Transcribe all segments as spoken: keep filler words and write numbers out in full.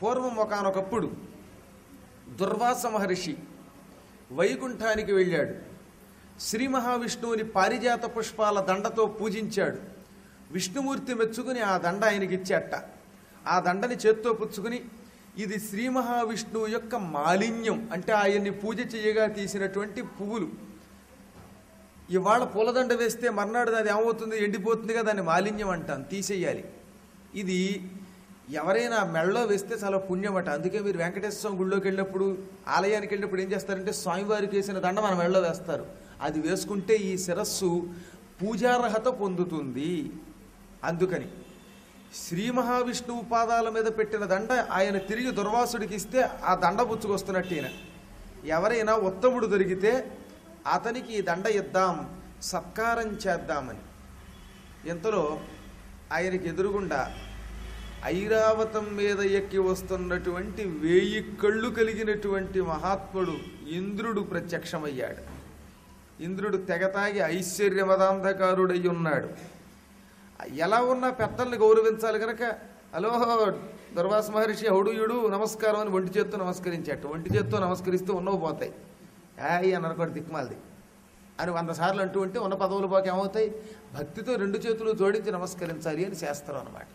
పూర్వం ఒకానొకప్పుడు దుర్వాస మహర్షి వైకుంఠానికి వెళ్ళాడు. శ్రీ మహావిష్ణువుని పారిజాత పుష్పాల దండతో పూజించాడు. విష్ణుమూర్తి మెచ్చుకుని ఆ దండ ఆయనకి ఇచ్చేట. ఆ దండని చేత్తో పుచ్చుకుని ఇది శ్రీ మహావిష్ణువు యొక్క మాలిన్యం, అంటే ఆయన్ని పూజ చేయగా తీసినటువంటి పువ్వులు. ఇవాళ పూలదండ వేస్తే మర్నాడు అది ఏమవుతుంది, ఎండిపోతుందిగా, దాన్ని మాలిన్యం అంటాం, తీసేయాలి. ఇది ఎవరైనా మెళ్ళలో వేస్తే చాలా పుణ్యమట. అందుకే మీరు వెంకటేశ్వర స్వామి గుళ్ళోకి వెళ్ళినప్పుడు, ఆలయానికి వెళ్ళినప్పుడు ఏం చేస్తారంటే స్వామివారికి వేసిన దండ మన మెళ్ళలో వేస్తారు. అది వేసుకుంటే ఈ శిరస్సు పూజార్హత పొందుతుంది. అందుకని శ్రీ మహావిష్ణువు పాదాల మీద పెట్టిన దండ ఆయన తిరిగి దుర్వాసుడికి ఇస్తే ఆ దండ పుచ్చుకొస్తున్నట్టేన. ఎవరైనా ఉత్తముడు దొరికితే అతనికి ఈ దండ ఇద్దాం, సత్కారం చేద్దామని. ఇంతలో ఆయనకి ఎదురుగుండా ఐరావతం మీద ఎక్కి వస్తున్నటువంటి వేయి కళ్ళు కలిగినటువంటి మహాత్ముడు ఇంద్రుడు ప్రత్యక్షమయ్యాడు. ఇంద్రుడు తెగతాగి ఐశ్వర్యమదాంధకారుడై ఉన్నాడు. ఎలా ఉన్నా పెద్దల్ని గౌరవించాలి కనుక, హలో దుర్వాస మహర్షి హౌడుయుడు నమస్కారం అని ఒంటి చేత్తో నమస్కరించాడు. ఒంటి చేత్తో నమస్కరిస్తూ ఉన్నవి పోతాయి, యాయ్ అని అనుకోండి దిక్మాలది అని వంద సార్లు అంటూ ఉంటే ఉన్న పదవులు పోక ఏమవుతాయి, భక్తితో రెండు చేతులు జోడించి నమస్కరించాలి అని శాస్త్రం అన్నమాట.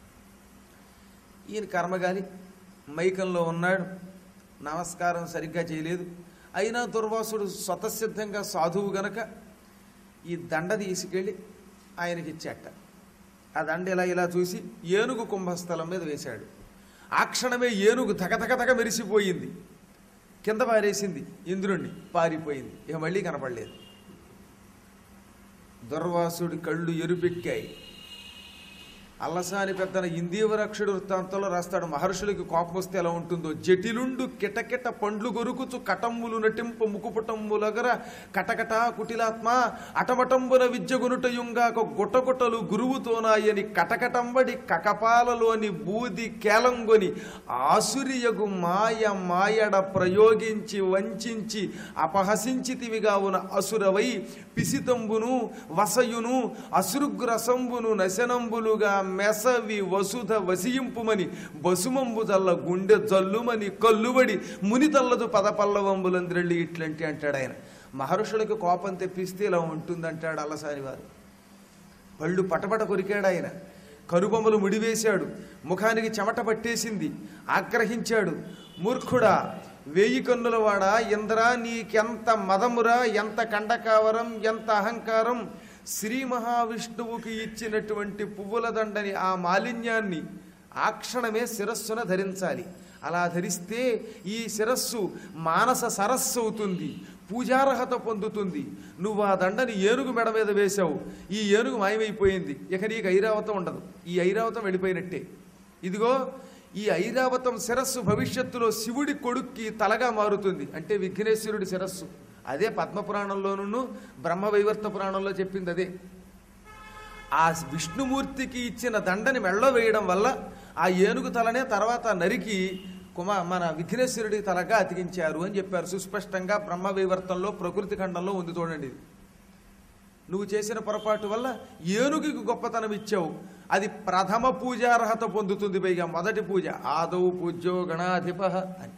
ఈయన కర్మగాలి మైకంలో ఉన్నాడు, నమస్కారం సరిగ్గా చేయలేదు. అయినా దుర్వాసుడు స్వతసిద్ధంగా సాధువు గనక ఈ దండ తీసుకెళ్ళి ఆయనకి ఇచ్చాట. ఆ దండ ఇలా ఇలా చూసి ఏనుగు కుంభస్థలం మీద వేశాడు. ఆ క్షణమే ఏనుగు ధగధగధగ మెరిసిపోయింది, కింద పారేసింది ఇంద్రుణ్ణి, పారిపోయింది. ఇక మళ్ళీ కనపడలేదు. దుర్వాసుడి కళ్ళు ఎరుపెక్కాయి. అల్లసాని పెద్దన ఇందీవరక్షుడు వృత్తాంతంలో రాస్తాడు, మహర్షులకి కోపం వస్తే ఎలా ఉంటుందో. జటిలుండు కిటకిట పండ్లు గొరుకుచు కటంబులు నటింపు ముకుపుటంబులగర కటకట కుటిలాత్మ అటమటంబున విద్యగునుటయుంగాక గుటగుటలు గురువుతోనాయని కటకటంబడి కకపాలలోని బూది కేలంగొని ఆసురియగు మాయ మాయడ ప్రయోగించి వంచించి అపహసించితివిగావున అసురవై పిసితంబును వసయును అసురుగ్రసంబును నశనంబులుగా మెసవి వసుధ వసియింపుమని బసుమంబు జల్ల గుండె జల్లుమని కల్లుబడి ముని తల్లదు పదపల్లవంబులంద్రెళ్ళి ఇట్లాంటి అంటాడు ఆయన. మహర్షులకు కోపం తెప్పిస్తే ఇలా ఉంటుందంటాడు అల్లసాని వారు. పళ్ళు పటపట కొరికాడు ఆయన, కనుబొమ్మలు ముడివేశాడు, ముఖానికి చెమట పట్టేసింది, ఆగ్రహించాడు. మూర్ఖుడా, వేయి కన్నులవాడా, ఇంద్రా నీకెంత మదమురా, ఎంత కండకావరం, ఎంత అహంకారం. శ్రీ మహావిష్ణువుకి ఇచ్చినటువంటి పువ్వుల దండని, ఆ మాలిన్యాన్ని ఆ క్షణమే శిరస్సున ధరించాలి. అలా ధరిస్తే ఈ శిరస్సు మానస సరస్సు అవుతుంది, పూజార్హత పొందుతుంది. నువ్వు ఆ దండని ఏనుగు మెడ మీద వేశావు, ఈ ఏనుగు మాయమైపోయింది, ఇక నీకు ఐరావతం ఉండదు. ఈ ఐరావతం వెళ్ళిపోయినట్టే. ఇదిగో ఈ ఐరావతం శిరస్సు భవిష్యత్తులో శివుడి కొడుక్కి తలగా మారుతుంది, అంటే విఘ్నేశ్వరుడి శిరస్సు. అదే పద్మపురాణంలోనూ బ్రహ్మవైవర్త పురాణంలో చెప్పింది అదే. ఆ విష్ణుమూర్తికి ఇచ్చిన దండని మెళ్ళో వేయడం వల్ల ఆ ఏనుగు తలనే తర్వాత నరికి కుమ మన విఘ్నేశ్వరుడి తలగా అతికించారు అని చెప్పారు సుస్పష్టంగా. బ్రహ్మవైవర్తంలో ప్రకృతి ఖండంలో ఉంది, చూడండి. నువ్వు చేసిన పొరపాటు వల్ల ఏనుగుకి గొప్పతనం ఇచ్చావు, అది ప్రథమ పూజార్హత పొందుతుంది. పైగా మొదటి పూజ ఆదౌ పూజ్యో గణాధిప అని.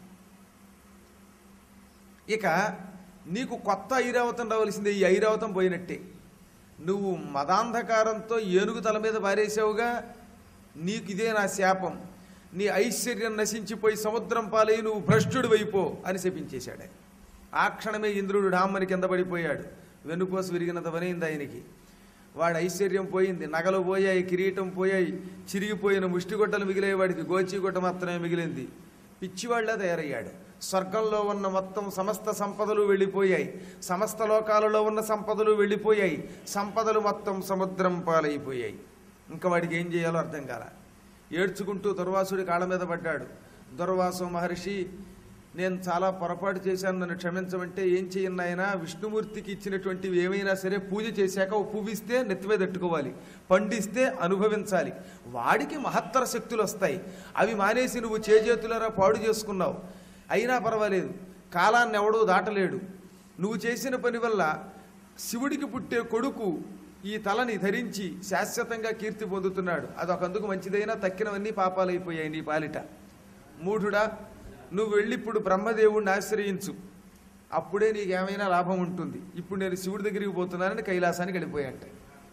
ఇక నీకు కొత్త ఐరావతం రావలసిందే, ఈ ఐరావతం పోయినట్టే. నువ్వు మదాంధకారంతో ఏనుగు తల మీద పారేసావుగా, నీకు ఇదే నా శాపం, నీ ఐశ్వర్యం నశించిపోయి సముద్రం పాలై నువ్వు భ్రష్టుడు వైపో అని శపించేశాడు. ఆ క్షణమే ఇంద్రుడు డామ్మని కింద పడిపోయాడు, వెన్నుపోసు విరిగినంత పనైంది ఆయనకి. వాడి ఐశ్వర్యం పోయింది, నగలు పోయాయి, కిరీటం పోయాయి, చిరిగిపోయిన ముష్టిగొడ్డలు మిగిలే, వాడికి గోచిగుడ్డ మాత్రమే మిగిలింది. పిచ్చివాళ్ల తయారయ్యాడు. స్వర్గంలో ఉన్న మొత్తం సమస్త సంపదలు వెళ్ళిపోయాయి, సమస్త లోకాలలో ఉన్న సంపదలు వెళ్ళిపోయాయి, సంపదలు మొత్తం సముద్రం పాలైపోయాయి. ఇంకా వాడికి ఏం చేయాలో అర్థం కాల. ఏడ్చుకుంటూ దుర్వాసుడి కాళ్ళ మీద పడ్డాడు. దుర్వాసు మహర్షి, నేను చాలా పొరపాటు చేశాను, నన్ను క్షమించమంటే ఏం చేయను ఆయన. విష్ణుమూర్తికి ఇచ్చినటువంటివి ఏమైనా సరే పూజ చేశాక ఓ పువ్విస్తే నెత్తి మీద తట్టుకోవాలి, పండిస్తే అనుభవించాలి. వాడికి మహత్తర శక్తులు వస్తాయి, అవి మానేసి నువ్వు చేజేతులరా పాడు చేసుకున్నావు. అయినా పర్వాలేదు, కాలాన్ని ఎవడూ దాటలేడు. నువ్వు చేసిన పని వల్ల శివుడికి పుట్టే కొడుకు ఈ తలని ధరించి శాశ్వతంగా కీర్తి పొందుతున్నాడు. అదొకందుకు మంచిదైనా తక్కినవన్నీ పాపాలైపోయాయి నీ పాలిట. మూఢుడా, నువ్వు వెళ్ళి ఇప్పుడు బ్రహ్మదేవుడిని ఆశ్రయించు, అప్పుడే నీకేమైనా లాభం ఉంటుంది. ఇప్పుడు నేను శివుడి దగ్గరికి పోతున్నానని కైలాసానికి వెళ్ళిపోయాట.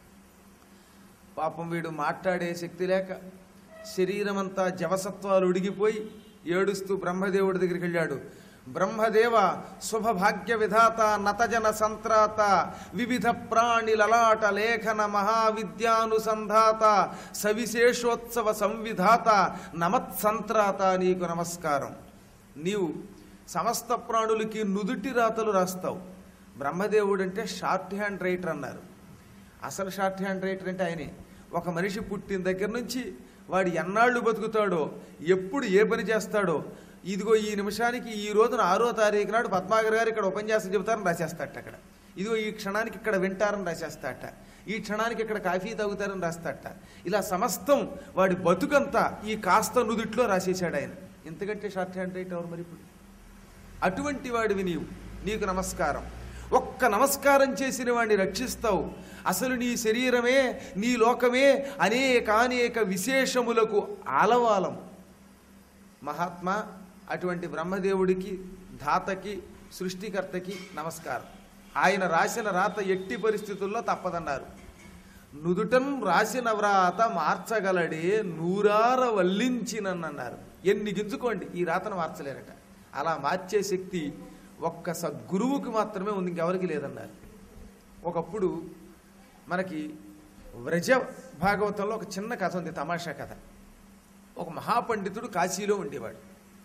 పాపం వీడు మాట్లాడే శక్తి లేక శరీరమంతా జవసత్వాలు ఉడిగిపోయి ఏడుస్తూ బ్రహ్మదేవుడి దగ్గరికి వెళ్ళాడు. బ్రహ్మదేవ శుభభాగ్య విధాత నతజన సంత్రాత వివిధ ప్రాణి లలాట లేఖన మహావిద్యానుసంధాత సవిశేషోత్సవ సంవిధాత నమత్సంత్రాత, నీకు నమస్కారం. నీవు సమస్త ప్రాణులకి నుదుటి రాతలు రాస్తావు. బ్రహ్మదేవుడు అంటే షార్ట్ హ్యాండ్ రైటర్ అన్నారు. అసలు షార్ట్ హ్యాండ్ రైటర్ అంటే ఆయనే. ఒక మనిషి పుట్టిన దగ్గర నుంచి వాడు ఎన్నాళ్ళు బతుకుతాడో, ఎప్పుడు ఏ పని చేస్తాడో, ఇదిగో ఈ నిమిషానికి ఈ రోజున ఆరో తారీఖు నాడు పద్మాగర్ గారు ఇక్కడ ఉపన్యాసం చెబుతారని రాసేస్తాట. అక్కడ ఇదిగో ఈ క్షణానికి ఇక్కడ వింటారని రాసేస్తాట, ఈ క్షణానికి ఇక్కడ కాఫీ తాగుతారని రాస్తాట. ఇలా సమస్తం వాడి బతుకంతా ఈ కాస్త నుదుట్లో రాసేశాడు ఆయన. ఇంతకంటే షార్ట్ హ్యాండ్ రైట్ ఎవరు మరి ఇప్పుడు? అటువంటి వాడివి నీవు, నీకు నమస్కారం. ఒక్క నమస్కారం చేసిన వాడిని రక్షిస్తావు. అసలు నీ శరీరమే, నీ లోకమే అనేకానేక విశేషములకు ఆలవాలం. మహాత్మా, అటువంటి బ్రహ్మదేవుడికి, ధాతకి, సృష్టికర్తకి నమస్కారం. ఆయన రాసిన రాత ఎట్టి పరిస్థితుల్లో తప్పదన్నారు. నుదుటం రాసిన వ్రాత మార్చగలడే నూరార వల్లించినన్నారు. ఎన్ని గింజుకోండి, ఈ రాతను మార్చలేరట. అలా మార్చే శక్తి ఒక్క సద్గురువుకి మాత్రమే ఉంది, ఇంకెవరికి లేదన్నారు. ఒకప్పుడు మనకి వ్రజ భాగవతంలో ఒక చిన్న కథ ఉంది, తమాషా కథ. ఒక మహాపండితుడు కాశీలో ఉండేవాడు.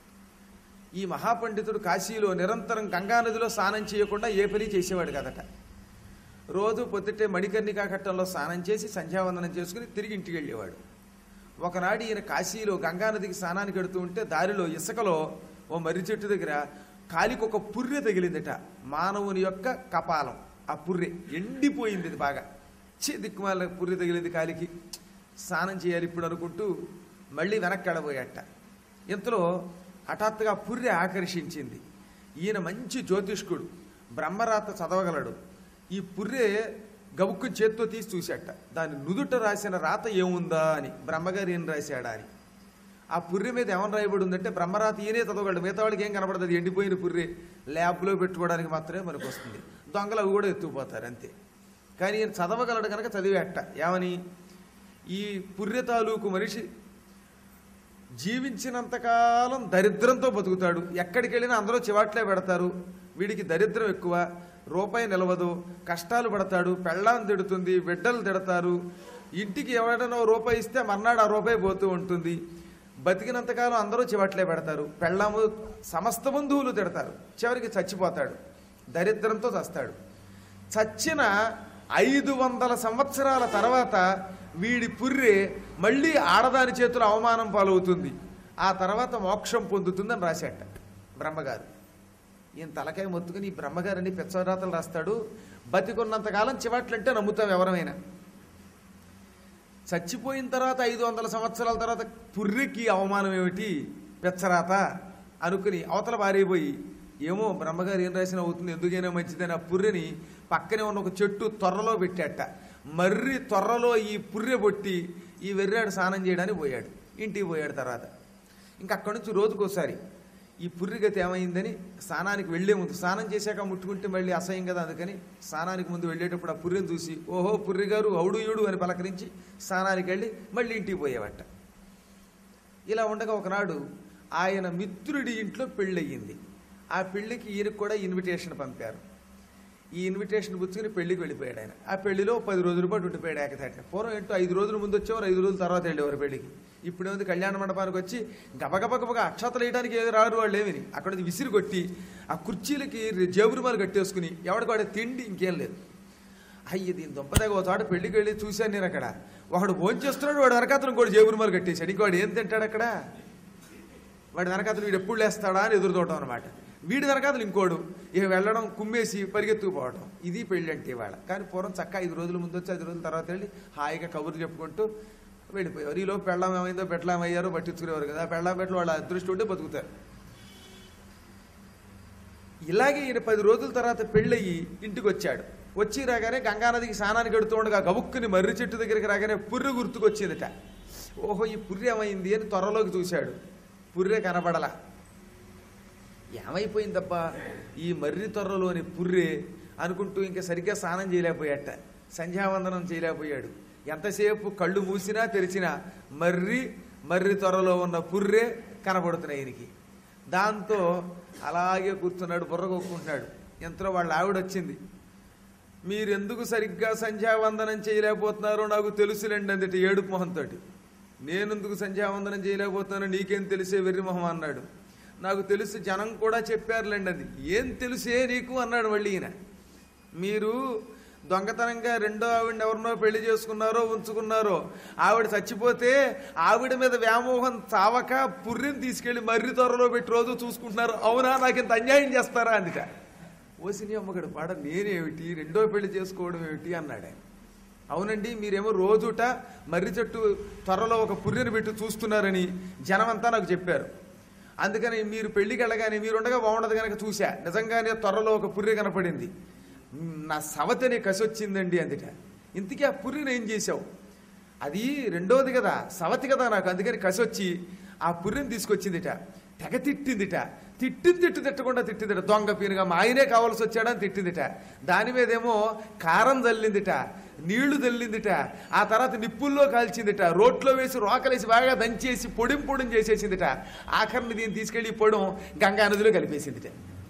ఈ మహాపండితుడు కాశీలో నిరంతరం గంగానదిలో స్నానం చేయకుండా ఏ పని చేసేవాడు కదట. రోజు పొద్దుటే మణికర్ణికా ఘట్టంలో స్నానం చేసి సంధ్యావందనం చేసుకుని తిరిగి ఇంటికి వెళ్ళేవాడు. ఒకనాడు ఈయన కాశీలో గంగానదికి స్నానానికి వెడుతూ ఉంటే దారిలో ఇసుకలో ఓ మర్రి చెట్టు దగ్గర కాలికి ఒక పుర్రె తగిలిందట. మానవుని యొక్క కపాలం, ఆ పుర్రె ఎండిపోయింది. ఇది బాగా చే దిక్కుమాల పుర్రె తగిలింది కాలికి, స్నానం చేయాలి ఇప్పుడు అనుకుంటూ మళ్ళీ వెనక్కి ఎడబోయాట. ఇంతలో హఠాత్తుగా పుర్రె ఆకర్షించింది. ఈయన మంచి జ్యోతిష్కుడు, బ్రహ్మరాత చదవగలడు. ఈ పుర్రె గబుక్కు చేత్తో తీసి చూశాట. దాని నుదుట రాసిన రాత ఏముందా అని, బ్రహ్మగారు ఏం రాశాడా అని. ఆ పుర్రె మీద ఏమని రాయబడి ఉందంటే, బ్రహ్మరాత ఈయనే చదవగలడు, మిగతా వాళ్ళకి ఏం కనపడదు. అది ఎండిపోయిన పుర్రె ల్యాబ్లో పెట్టుకోవడానికి మాత్రమే మనకు వస్తుంది. దొంగలు అవి కూడా ఎత్తుకుపోతారు అంతే. కానీ ఈయన చదవగలడు కనుక చదివేట. ఏమని, ఈ పుర్రె తాలూకు మనిషి జీవించినంతకాలం దరిద్రంతో బతుకుతాడు. ఎక్కడికి వెళ్ళినా అందరూ చివాట్లే పెడతారు. వీడికి దరిద్రం ఎక్కువ, రూపాయి నిలవదు, కష్టాలు పడతాడు, పెళ్ళాన్ని తిడుతుంది, బిడ్డలు తిడతారు. ఇంటికి ఎవరైనా రూపాయి ఇస్తే మర్నాడు ఆ రూపాయి పోతూ ఉంటుంది. బతికినంతకాలం అందరూ చివట్లే పెడతారు, పెళ్ళాము సమస్త బంధువులు తిడతారు. చివరికి చచ్చిపోతాడు, దరిద్రంతో చస్తాడు. చచ్చిన ఐదు వందల సంవత్సరాల తర్వాత వీడి పుర్రె మళ్ళీ ఆడదాని చేతులు అవమానం పాలవుతుంది. ఆ తర్వాత మోక్షం పొందుతుందని రాశాట బ్రహ్మగారు. ఈయన తలకాయ మొత్తుకుని ఈ బ్రహ్మగారని పెచ్చరాతలు రాస్తాడు. బతికున్నంతకాలం చివట్లంటే నమ్ముతాం ఎవరమైనా. చచ్చిపోయిన తర్వాత ఐదు వందల సంవత్సరాల తర్వాత పుర్రెకి అవమానం ఏమిటి, పెచ్చరాత అనుకుని అవతల పారైపోయి, ఏమో బ్రహ్మగారు ఏం రాసిన అవుతుంది, ఎందుకైనా మంచిదని ఆ పుర్రెని పక్కనే ఉన్న ఒక చెట్టు తొర్రలో పెట్టాట. మర్రి తొర్రలో ఈ పుర్రె పొట్టి ఈ వెర్రాడు స్నానం చేయడానికి పోయాడు. ఇంటికి పోయాడు. తర్వాత ఇంకా అక్కడి నుంచి రోజుకోసారి ఈ పుర్రిగతి ఏమైందని స్నానానికి వెళ్లే ముందు, స్నానం చేశాక ముట్టుకుంటే మళ్ళీ అసహ్యం కదా, అందుకని స్నానానికి ముందు వెళ్ళేటప్పుడు ఆ పుర్రెని చూసి, ఓహో పుర్రి గారు అవుడు ఈడు అని పలకరించి స్నానానికి వెళ్ళి మళ్ళీ ఇంటికి పోయేవట. ఇలా ఉండగా ఒకనాడు ఆయన మిత్రుడి ఇంట్లో పెళ్ళయ్యింది. ఆ పెళ్లికి ఈయనకు కూడా ఇన్విటేషన్ పంపారు. ఈ ఇన్విటేషన్ పుచ్చుకుని పెళ్లికి వెళ్ళిపోయాడు ఆయన. ఆ పెళ్లిలో పది రోజుల పాటు ఉండిపోయాడు ఏకతాట. పూర్వం ఏంటో ఐదు రోజుల ముందు వచ్చేవారు, ఐదు రోజుల తర్వాత వెళ్ళేవారు పెళ్లికి. ఇప్పుడేముంది, కళ్యాణ మండపానికి వచ్చి గబగబగబగా అక్షతలు వేయడానికి ఏది రారు వాళ్ళు ఏమిని, అక్కడ విసిరి కొట్టి ఆ కుర్చీలకి జేబురుమాలు కట్టేసుకుని ఎవడికి వాడే తిండి ఇంకేం లేదు. అయ్యి దీని దుంపదగా ఒక చోట పెళ్లికి వెళ్ళి చూశాను నేను. అక్కడ వాడు భోంచేస్తున్నాడు, వాడు వెనకాతను కూడా జేబురుమాలు కట్టేశాడు. ఇంకోవాడు ఏం తింటాడు అక్కడ, వాడి వెనకాతలు వీడు ఎప్పుడు లేస్తాడా అని ఎదురుతోవటం అనమాట. వీడి వెనకాతలు ఇంకోడు ఇక వెళ్ళడం, కుమ్మేసి పరిగెత్తుకుపోవడం. ఇది పెళ్ళి అంటే ఇవాళ. కానీ పూర్వం చక్క ఐదు రోజుల ముందు వచ్చి ఐదు రోజుల తర్వాత వెళ్ళి హాయిగా కబుర్లు చెప్పుకుంటూ వెళ్ళిపోయారు. ఈలోపు పెళ్ళాం ఏమైందో పెళ్ళాం అయ్యారో పట్టించుకునేవారు కదా. పెళ్ళాం పెట్లు వాళ్ళ అదృష్టం ఉంటే బతుకుతారు. ఇలాగే ఈయన పది రోజుల తర్వాత పెళ్ళయి ఇంటికి వచ్చాడు. వచ్చి రాగానే గంగానదికి స్నానానికి వెడుతూ ఉండగా గబుక్కుని మర్రి చెట్టు దగ్గరికి రాగానే పుర్రె గుర్తుకొచ్చిందట. ఓహో ఈ పుర్రె ఏమైంది అని త్వరలోకి చూశాడు. పుర్రె కనబడలా. ఏమైపోయిందబ్బా ఈ మర్రి తొర్రలోని పుర్రె అనుకుంటూ ఇంకా సరిగ్గా స్నానం చేయలేకపోయాట, సంధ్యావందనం చేయలేకపోయాడు. ఎంతసేపు కళ్ళు మూసినా తెరిచినా మర్రి మర్రి త్వరలో ఉన్న పుర్రే కనబడుతున్నాయి ఆయనకి. దాంతో అలాగే కూర్చున్నాడు, బుర్ర కొట్టుకుంటున్నాడు. ఎంతలో వాళ్ళ ఆవిడ వచ్చింది. మీరెందుకు సరిగ్గా సంధ్యావందనం చేయలేకపోతున్నారో నాకు తెలుసులేండి అందుటి ఏడుపు మొహంతో. నేనెందుకు సంధ్యావందనం చేయలేకపోతున్నానో నీకేం తెలిసే వెర్రి మొహం అన్నాడు. నాకు తెలుసు, జనం కూడా చెప్పారులేండి అది. ఏం తెలుసే నీకు అన్నాడు మళ్ళీ ఈయన. మీరు దొంగతనంగా రెండో ఆవిడని ఎవరినో పెళ్లి చేసుకున్నారో ఉంచుకున్నారో, ఆవిడ చచ్చిపోతే ఆవిడ మీద వ్యామోహం చావక పుర్రిని తీసుకెళ్లి మర్రి త్వరలో పెట్టి రోజు చూసుకుంటున్నారు. అవునా, నాకు ఇంత అన్యాయం చేస్తారా అందుక. ఓసిని అమ్మగడు పాడ నేనేమిటి, రెండో పెళ్లి చేసుకోవడం ఏమిటి అన్నాడు. అవునండి, మీరేమో రోజుట మర్రి చెట్టు త్వరలో ఒక పుర్రెని పెట్టి చూస్తున్నారని జనమంతా నాకు చెప్పారు. అందుకని మీరు పెళ్లికి వెళ్ళగానే మీరుండగా బాగుండదు కనుక చూశా. నిజంగానే త్వరలో ఒక పుర్రె కనపడింది. నా సవతిని కసొచ్చిందండి అందుట. ఇంతకీ ఆ పుర్రిని ఏం చేశావు? అది రెండోది కదా, సవతి కదా నాకు, అందుకని కసొచ్చి ఆ పుర్రిని తీసుకొచ్చిందిట. తెగ తిట్టిందిట. తిట్టింది తిట్టు తిట్టకుండా తిట్టిందిట. దొంగ పీనుగా మా ఆయనే కావాల్సి వచ్చాడని తిట్టిందిట. దాని మీదేమో కారం చల్లిందిట, నీళ్లు చల్లిందిట, ఆ తర్వాత నిప్పుల్లో కాల్చిందిట, రోట్లో వేసి రోకలేసి బాగా దంచేసి పొడిం పొడిం చేసేసిందిట. ఆఖరిని దీన్ని తీసుకెళ్లి పొడం గంగా నదిలో కలిపేసిందిట.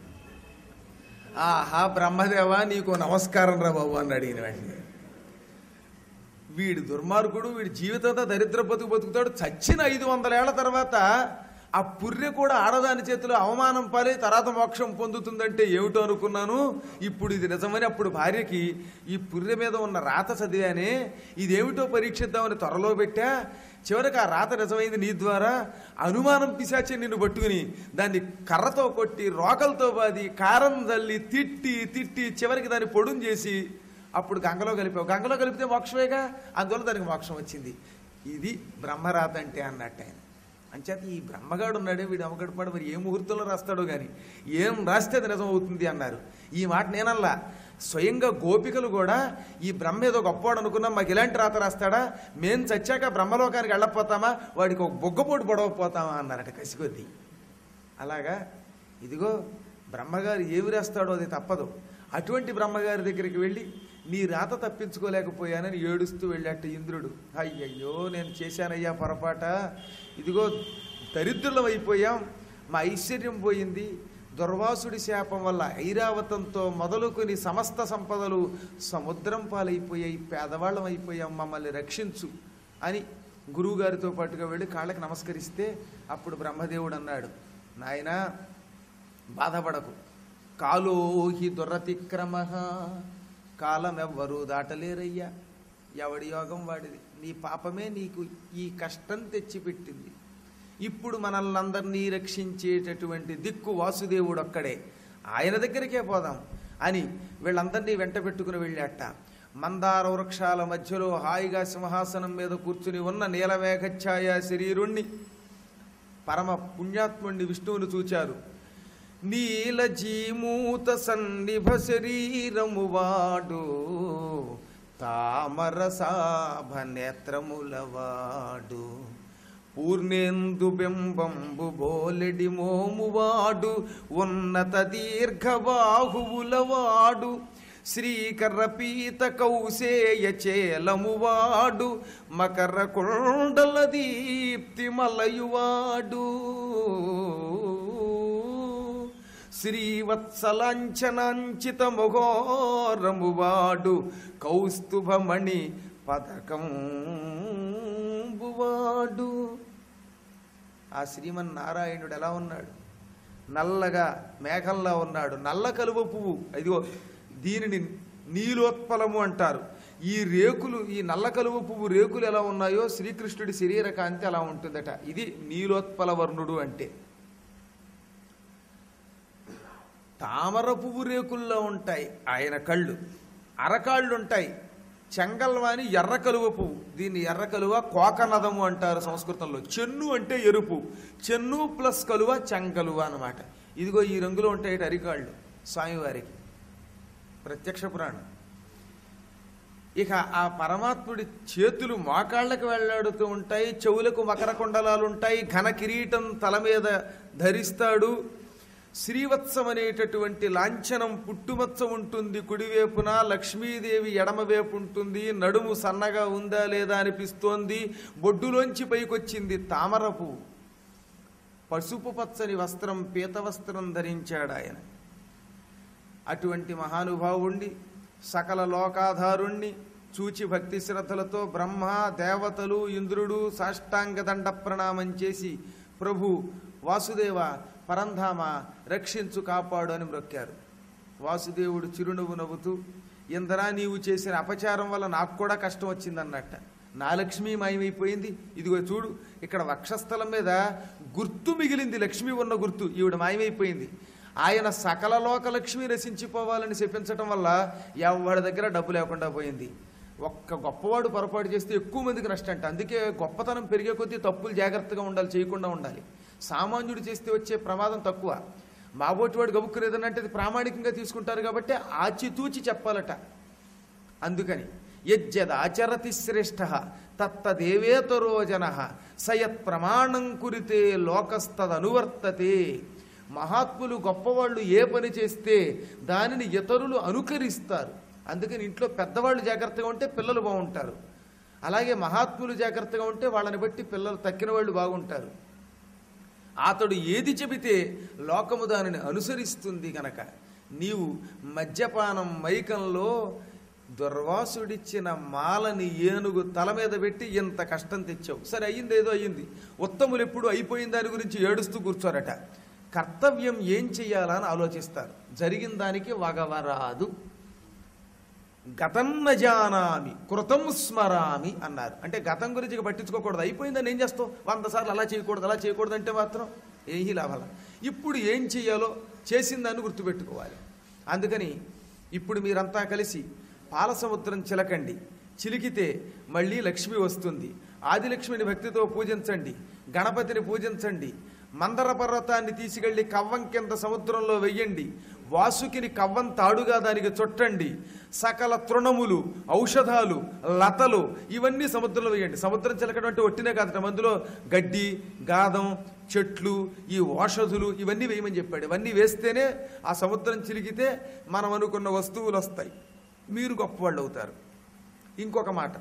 ఆహా బ్రహ్మదేవా నీకు నమస్కారం రా బాబు అన్నాడు ఈయన వెంటనే. వీడి దుర్మార్గుడు, వీడి జీవితంతో దరిద్ర బతుకు బతుకుతాడు. చచ్చిన ఐదు వందల ఏళ్ల తర్వాత ఆ పుర్రె కూడా ఆడదాని చేతిలో అవమానం పాలే తర్వాత మోక్షం పొందుతుందంటే ఏమిటో అనుకున్నాను. ఇప్పుడు ఇది నిజమని అప్పుడు భార్యకి ఈ పుర్రె మీద ఉన్న రాత చదివానే, ఇదేమిటో పరీక్షిద్దామని త్వరలో పెట్టా. చివరికి ఆ రాత నిజమైంది నీ ద్వారా. అనుమానం పిశాచి నిన్ను పట్టుకుని దాన్ని కర్రతో కొట్టి రోకలతో బాది కారం చల్లి తిట్టి తిట్టి చివరికి దాన్ని పొడుం చేసి అప్పుడు గంగలో కలిపావు. గంగలో కలిపితే మోక్షమేగా, అందువల్ల దానికి మోక్షం వచ్చింది. ఇది బ్రహ్మరాత అంటే అన్నట్టు ఆయన. అంచేత ఈ బ్రహ్మగాడు ఉన్నాడే, వీడు అమ్మగడిపాడు, మరి ఏ ముహూర్తంలో రాస్తాడో కానీ ఏం రాస్తే అది నిజం అవుతుంది అన్నారు. ఈ మాట నేనల్లా, స్వయంగా గోపికలు కూడా ఈ బ్రహ్మ ఏదో గొప్పవాడు అనుకున్నాం, మాకు ఇలాంటి రాత రాస్తాడా, మేం చచ్చాక బ్రహ్మలోకానికి వెళ్ళకపోతామా, వాడికి ఒక బొగ్గపోటు పొడవపోతామా అన్నారట కసికొద్ది. అలాగా ఇదిగో బ్రహ్మగారు ఏమి రాస్తాడో అది తప్పదు. అటువంటి బ్రహ్మగారి దగ్గరికి వెళ్ళి నీ రాత తప్పించుకోలేకపోయానని ఏడుస్తూ వెళ్ళాట ఇంద్రుడు. అయ్యయ్యో నేను చేశానయ్యా పొరపాట, ఇదిగో దరిద్రులం అయిపోయాం, మా ఐశ్వర్యం పోయింది, దుర్వాసుడి శాపం వల్ల ఐరావతంతో మొదలుకొని సమస్త సంపదలు సముద్రం పాలైపోయాయి, పేదవాళ్ళం అయిపోయాం, మమ్మల్ని రక్షించు అని గురువుగారితో పాటుగా వెళ్ళి కాళ్ళకి నమస్కరిస్తే అప్పుడు బ్రహ్మదేవుడు అన్నాడు, నాయనా బాధపడకు, కాలోహి దురతిక్రమ, కాలం ఎవ్వరూ దాటలేరయ్యా, ఎవడి యోగం వాడిది, నీ పాపమే నీకు ఈ కష్టం తెచ్చిపెట్టింది. ఇప్పుడు మనల్ని అందరినీ రక్షించేటటువంటి దిక్కు వాసుదేవుడు ఒక్కడే, ఆయన దగ్గరికే పోదాం అని వీళ్ళందరినీ వెంట పెట్టుకుని వెళ్ళాట. మందార వృక్షాల మధ్యలో హాయిగా సింహాసనం మీద కూర్చుని ఉన్న నీలమేఘఛాయ శరీరుణ్ణి పరమ పుణ్యాత్ముణ్ణి విష్ణువుని చూచారు. నీలజీమూత సన్నిభ శరీరము వాడు, తామరసాభ నేత్రములవాడు, పూర్ణేందు బింబంబు బోలెడి మోమువాడు, ఉన్నత దీర్ఘబాహువులవాడు, శ్రీకర పీత కౌసేయ చేలమువాడు, మకర కుండల దీప్తి మలయువాడు, శ్రీవత్సలాంఛనాంచిత మొఘోరమువాడు, కౌస్తుభమణి పథకంబువాడు. ఆ శ్రీమన్నారాయణుడు ఎలా ఉన్నాడు? నల్లగా మేఘంలా ఉన్నాడు. నల్ల కలువ పువ్వు, ఇదిగో దీనిని నీలోత్పలము అంటారు. ఈ రేకులు, ఈ నల్ల కలువ పువ్వు రేకులు ఎలా ఉన్నాయో శ్రీకృష్ణుడి శరీర కాంతి అలా ఉంటుందట. ఇది నీలోత్పల వర్ణుడు అంటే. తామర పువ్వు రేకుల్లో ఉంటాయి ఆయన కళ్ళు, అరకాళ్ళు ఉంటాయి. చెంగల్వాని ఎర్ర కలువ పువ్వు, దీన్ని ఎర్ర కలువ కోకనదము అంటారు సంస్కృతంలో. చెన్ను అంటే ఎరుపు, చెన్ను ప్లస్ కలువ చెంగలువ అనమాట. ఇదిగో ఈ రంగులో ఉంటాయి అరికాళ్ళు స్వామివారికి, ప్రత్యక్ష పురాణం. ఇక ఆ పరమాత్ముడి చేతులు మోకాళ్ళకు వెళ్లాడుతూ ఉంటాయి, చెవులకు మకర కుండలాలు ఉంటాయి, ఘన కిరీటం తల మీద ధరిస్తాడు. శ్రీవత్సం అనేటటువంటి లాంఛనం పుట్టుమచ్చ ఉంటుంది కుడివేపున, లక్ష్మీదేవి ఎడమవేపు ఉంటుంది, నడుము సన్నగా ఉందా లేదా అనిపిస్తోంది, బొడ్డులోంచి పైకొచ్చింది తామర పువ్వు, పసుపు పచ్చని వస్త్రం పీత వస్త్రం ధరించాడు ఆయన. అటువంటి మహానుభావుణ్ణి సకల లోకాధారుణ్ణి చూచి భక్తి శ్రద్ధలతో బ్రహ్మ దేవతలు ఇంద్రుడు సాష్టాంగ దండ ప్రణామం చేసి ప్రభు వాసుదేవ పరంధామ రక్షించు కాపాడు అని మ్రొక్కారు. వాసుదేవుడు చిరునవ్వు నవ్వుతూ, ఇంద్రా నీవు చేసిన అపచారం వల్ల నాకు కూడా కష్టం వచ్చిందన్నట్ట. నా లక్ష్మి మాయమైపోయింది, ఇదిగో చూడు ఇక్కడ వక్షస్థలం మీద గుర్తు మిగిలింది, లక్ష్మి ఉన్న గుర్తు, ఈవిడ మాయమైపోయింది. ఆయన సకల లోక లక్ష్మి రసించిపోవాలని చెప్పించటం వల్ల ఎవరి దగ్గర డబ్బు లేకుండా పోయింది. ఒక్క గొప్పవాడు పొరపాటు చేస్తే ఎక్కువ మందికి నష్టం అంట. అందుకే గొప్పతనం పెరిగే కొద్దీ తప్పులు జాగ్రత్తగా ఉండాలి, చేయకుండా ఉండాలి. సామాన్యుడు చేస్తే వచ్చే ప్రమాదం తక్కువ. మాబోటి వాడు గబుక్కులు ఏదన్నా అంటే అది ప్రామాణికంగా తీసుకుంటారు కాబట్టి ఆచితూచి చెప్పాలట. అందుకని యజ్జదాచరతి శ్రేష్ఠ తత్తదేవేతరో జన సయత్ ప్రమాణం కురితే లోకస్తదనువర్తతే. మహాత్ములు గొప్పవాళ్ళు ఏ పని చేస్తే దానిని ఇతరులు అనుకరిస్తారు. అందుకని ఇంట్లో పెద్దవాళ్ళు జాగ్రత్తగా ఉంటే పిల్లలు బాగుంటారు, అలాగే మహాత్ములు జాగ్రత్తగా ఉంటే వాళ్ళని బట్టి పిల్లలు తక్కిన వాళ్ళు బాగుంటారు. అతడు ఏది చెబితే లోకము దానిని అనుసరిస్తుంది గనక నీవు మద్యపానం మైకంలో దుర్వాసుడిచ్చిన మాలని ఏనుగు తల మీద పెట్టి ఇంత కష్టం తెచ్చావు. సరే అయ్యింది, ఏదో అయ్యింది. ఉత్తములు ఎప్పుడు అయిపోయిన దాని గురించి ఏడుస్తూ కూర్చోరట. కర్తవ్యం ఏం చెయ్యాలని ఆలోచిస్తారు. జరిగిన దానికి వగవరాదు. గతం నజానామి కృతం స్మరామి అన్నారు. అంటే గతం గురించి ఇక పట్టించుకోకూడదు, అయిపోయిందని ఏం చేస్తావు, వంద సార్లు అలా చేయకూడదు అలా చేయకూడదు అంటే మాత్రం ఏమీ లాభాల. ఇప్పుడు ఏం చెయ్యాలో చేసిన దాన్ని గుర్తుపెట్టుకోవాలి. అందుకని ఇప్పుడు మీరంతా కలిసి పాలసముద్రం చిలకండి. చిలికితే మళ్ళీ లక్ష్మి వస్తుంది. ఆదిలక్ష్మిని భక్తితో పూజించండి, గణపతిని పూజించండి. మందర పర్వతాన్ని తీసుకెళ్లి కవ్వం కింద సముద్రంలో వెయ్యండి. వాసుకిని కవ్వం తాడుగా దానికి చుట్టండి. సకల తృణములు ఔషధాలు లతలు ఇవన్నీ సముద్రంలో వేయండి. సముద్రం చిలకడం అంటే ఒట్టినే కాదట, అందులో గడ్డి గాదం చెట్లు ఈ ఔషధులు ఇవన్నీ వేయమని చెప్పాడు. ఇవన్నీ వేస్తేనే ఆ సముద్రం చిలికితే మనం అనుకున్న వస్తువులు వస్తాయి, మీరు గొప్పవాళ్ళు అవుతారు. ఇంకొక మాట,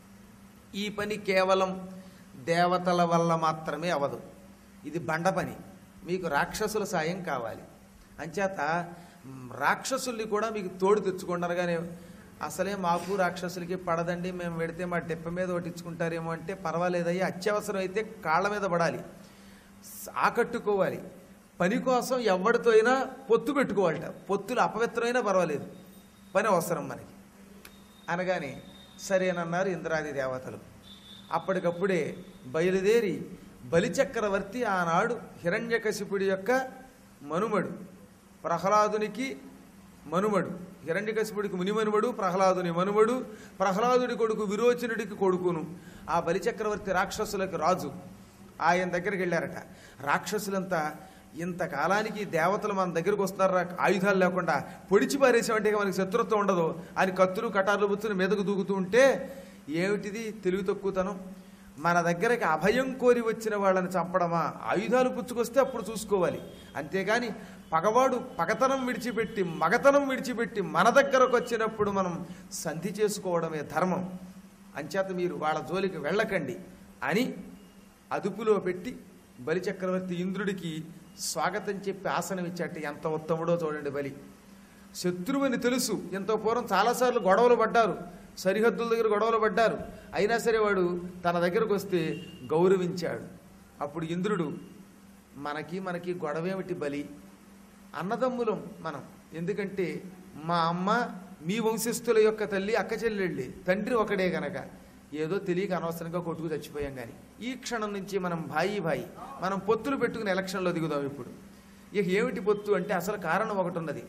ఈ పని కేవలం దేవతల వల్ల మాత్రమే అవదు, ఇది బండ పని. మీకు రాక్షసుల సాయం కావాలి. అంచేత రాక్షసుల్ని కూడా మీకు తోడు తెచ్చుకోండి అనగానే అసలే మాకు రాక్షసులకి పడదండి, మేము పెడితే మా టెప్ప మీద ఒట్టించుకుంటారేమో అంటే పర్వాలేదయ్యా, అత్యవసరం అయితే కాళ్ళ మీద పడాలి, ఆకట్టుకోవాలి. పని కోసం ఎవరితో అయినా పొత్తు పెట్టుకోవాలట. పొత్తులు అపవిత్రమైనా పర్వాలేదు, పని అవసరం మనకి అనగానే సరేనన్నారు ఇంద్రాది దేవతలు. అప్పటికప్పుడే బయలుదేరి బలిచక్రవర్తి ఆనాడు హిరణ్యకశిపుడి యొక్క మనుమడు, ప్రహ్లాదునికి మనుమడు, హిరణ్యకశిపుడికి మునిమనుమడు, ప్రహ్లాదుని మనుమడు, ప్రహ్లాదుడి కొడుకు విరోచనుడికి కొడుకును. ఆ బలిచక్రవర్తి రాక్షసులకు రాజు. ఆయన దగ్గరికి వెళ్ళారట. రాక్షసులంతా ఇంతకాలానికి దేవతలు మన దగ్గరకు వస్తున్నారా ఆయుధాలు లేకుండా, పొడిచి పారేసామంటే మనకి శత్రుత్వం ఉండదు అని కత్తులు కటార్లు బుచ్చులు మీదకు దూకుతూ ఉంటే ఏమిటిది తెలివి తక్కువతనం, మన దగ్గరకి అభయం కోరి వచ్చిన వాళ్ళని చంపడమా, ఆయుధాలు పుచ్చుకొస్తే అప్పుడు చూసుకోవాలి. అంతేగాని పగవాడు పగతనం విడిచిపెట్టి మగతనం విడిచిపెట్టి మన దగ్గరకు వచ్చినప్పుడు మనం సంధి చేసుకోవడమే ధర్మం. అంచేత మీరు వాళ్ళ జోలికి వెళ్ళకండి అని అదుపులో పెట్టి బలిచక్రవర్తి ఇంద్రుడికి స్వాగతం చెప్పి ఆసనం ఇచ్చాట. ఎంత ఉత్తముడో చూడండి బలి. శత్రువుని తెలుసు, ఎంతో పూర్వం చాలాసార్లు గొడవలు పడ్డారు, సరిహద్దుల దగ్గర గొడవలు పడ్డారు, అయినా సరే వాడు తన దగ్గరకు వస్తే గౌరవించాడు. అప్పుడు ఇంద్రుడు మనకి మనకి గొడవేమిటి బలి, అన్నదమ్ములం మనం, ఎందుకంటే మా అమ్మ మీ వంశస్థుల యొక్క తల్లి అక్క చెల్లెళ్ళి తండ్రి ఒకడే గనక ఏదో తెలియక అనవసరంగా కొట్టుకు చచ్చిపోయాం. కానీ ఈ క్షణం నుంచి మనం భాయి భాయి మనం పొత్తులు పెట్టుకుని ఎలక్షన్లో దిగుదాం. ఇప్పుడు ఇక ఏమిటి పొత్తు అంటే అసలు కారణం ఒకటి ఉన్నది.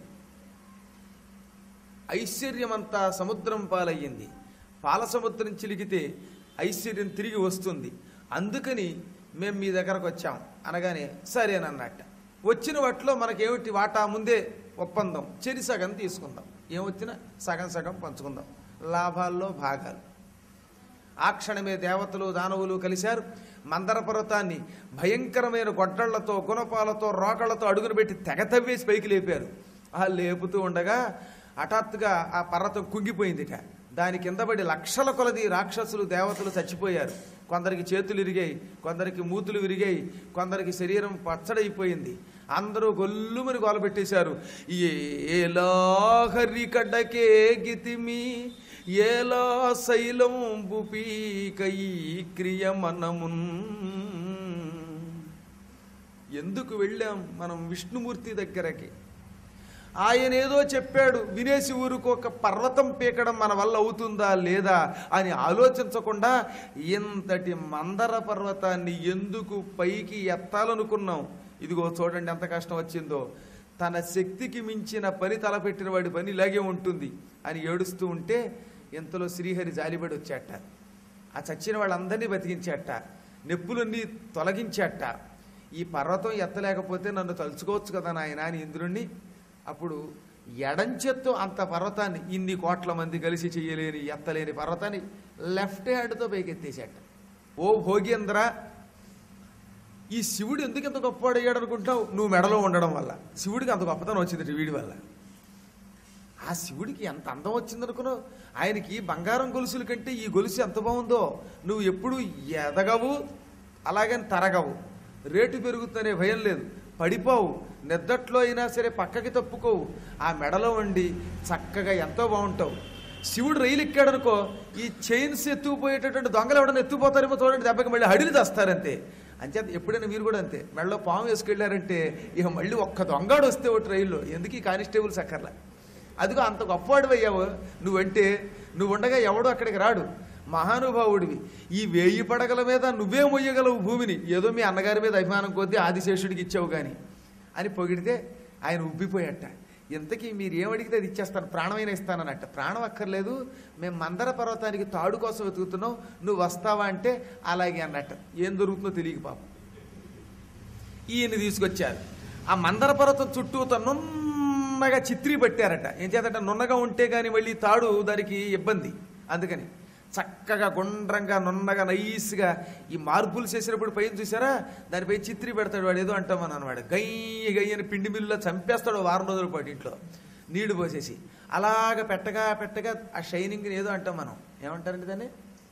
ఐశ్వర్యమంతా సముద్రం పాలయ్యింది, పాల సముద్రం చిలికితే ఐశ్వర్యం తిరిగి వస్తుంది, అందుకని మేము మీ దగ్గరకు వచ్చాం అనగానే సరేనన్నట్ట. వచ్చిన వాటిలో మనకేమిటి వాటా, ముందే ఒప్పందం చెరి సగం తీసుకుందాం, ఏమొచ్చినా సగం సగం పంచుకుందాం. లాభాల్లో భాగాలు. ఆ క్షణమే దేవతలు దానవులు కలిశారు. మందర పర్వతాన్ని భయంకరమైన గొడ్డళ్లతో గుణపాలతో రోకళ్లతో అడుగును పెట్టి తెగ తవ్వేసి పైకి లేపారు. ఆ లేపుతూ ఉండగా హఠాత్తుగా ఆ పర్వతం కుంగిపోయిందిట. దాని కింద పడి లక్షల కొలది రాక్షసులు దేవతలు చచ్చిపోయారు. కొందరికి చేతులు ఇరిగాయి, కొందరికి మూతులు విరిగాయి, కొందరికి శరీరం పచ్చడైపోయింది. అందరూ గొల్లుమని గోలపెట్టేశారు. ఏలా హరికడ్డకే గితిమి ఏలా శైలం బుపీకై క్రియమనమున్. ఎందుకు వెళ్ళాం మనం విష్ణుమూర్తి దగ్గరకి? ఆయన ఏదో చెప్పాడు వినేసి ఊరుకు ఒక పర్వతం పీకడం మన వల్ల అవుతుందా లేదా అని ఆలోచించకుండా ఇంతటి మందర పర్వతాన్ని ఎందుకు పైకి ఎత్తాలనుకున్నాం? ఇదిగో చూడండి ఎంత కష్టం వచ్చిందో. తన శక్తికి మించిన పని తలపెట్టిన వాడి పని ఇలాగే ఉంటుంది అని ఏడుస్తూ ఉంటే ఇంతలో శ్రీహరి జాలిపడి వచ్చాట. ఆ చచ్చిన వాళ్ళందరినీ బతికించాట, నొప్పులన్నీ తొలగించాట. ఈ పర్వతం ఎత్తలేకపోతే నన్ను తలుచుకోవచ్చు కదా నాయన అని ఇంద్రుణ్ణి. అప్పుడు ఎడంచెత్తు అంత పర్వతాన్ని ఇన్ని కోట్ల మంది కలిసి చెయ్యలేని ఎత్తలేని పర్వతాన్ని లెఫ్ట్ హ్యాండ్తో పైకెత్తేసాట. ఓ భోగేంద్ర, ఈ శివుడు ఎందుకు ఎంత గొప్పవాడయ్యాడు అనుకుంటావు? నువ్వు మెడలో ఉండడం వల్ల శివుడికి అంత గొప్పతనం వచ్చింది వీడి వల్ల. ఆ శివుడికి ఎంత అందం వచ్చిందనుకున్నావు? ఆయనకి బంగారం గొలుసుల కంటే ఈ గొలుసు ఎంత బాగుందో. నువ్వు ఎప్పుడు ఎదగవు, అలాగని తరగవు, రేటు పెరుగుతుందనే భయం లేదు, పడిపోవు, నిద్దట్లో అయినా సరే పక్కకి తప్పుకోవు, ఆ మెడలో ఉండి చక్కగా ఎంతో బాగుంటావు. శివుడు రైలు ఎక్కాడనుకో, ఈ చైన్స్ ఎత్తుకుపోయేటటువంటి దొంగలు ఎవడన్నా ఎత్తుకుపోతారేమో చూడండి, దెబ్బకి మళ్ళీ హడిలు తెస్తారంతే. అంచేత ఎప్పుడైనా మీరు కూడా అంతే, మెడలో పాము వేసుకెళ్ళారంటే ఇక మళ్ళీ ఒక్క దొంగడు వస్తే ఒకటి రైల్లో ఎందుకు ఈ కానిస్టేబుల్స్ అక్కర్లా. అదిగో అంత గొప్పవాడు అయ్యావు నువ్వంటే. నువ్వు ఉండగా ఎవడో అక్కడికి రాడు, మహానుభావుడివి. ఈ వేయి పడగల మీద నువ్వే మొయ్యగలవు భూమిని, ఏదో మీ అన్నగారి మీద అభిమానం కొద్దీ ఆదిశేషుడికి ఇచ్చావు కానీ అని పొగిడితే ఆయన ఉబ్బిపోయట. ఇంతకీ మీరు ఏమడిగితే అది ఇచ్చేస్తాను, ప్రాణమైన ఇస్తానన్నట్ట. ప్రాణం అక్కర్లేదు, మేము మందర పర్వతానికి తాడు కోసం వెతుకుతున్నాం, నువ్వు వస్తావా అంటే అలాగే అన్నట్ట. ఏం దొరుకుతుందో తెలియక పాపం ఈయన తీసుకొచ్చారు. ఆ మందర పర్వతం చుట్టూ నున్నగా చిత్రీ పట్టారట. ఏం చేతట, నున్నగా ఉంటే కానీ మళ్ళీ తాడు దానికి ఇబ్బంది, అందుకని చక్కగా గుండ్రంగా నున్నగా నైస్గా ఈ మార్పులు చేసినప్పుడు పైన చూసారా, దానిపై చిత్రీ పెడతాడు వాడు. ఏదో అంటాం మనం అనమాట, గయ్యి గయ్యని పిండి మిల్లులో చంపేస్తాడు వారం రోజుల పాటు ఇంట్లో నీళ్లు పోసేసి. అలాగ పెట్టగా పెట్టగా ఆ షైనింగ్ని ఏదో అంటాం మనం, ఏమంటారండి దాన్ని?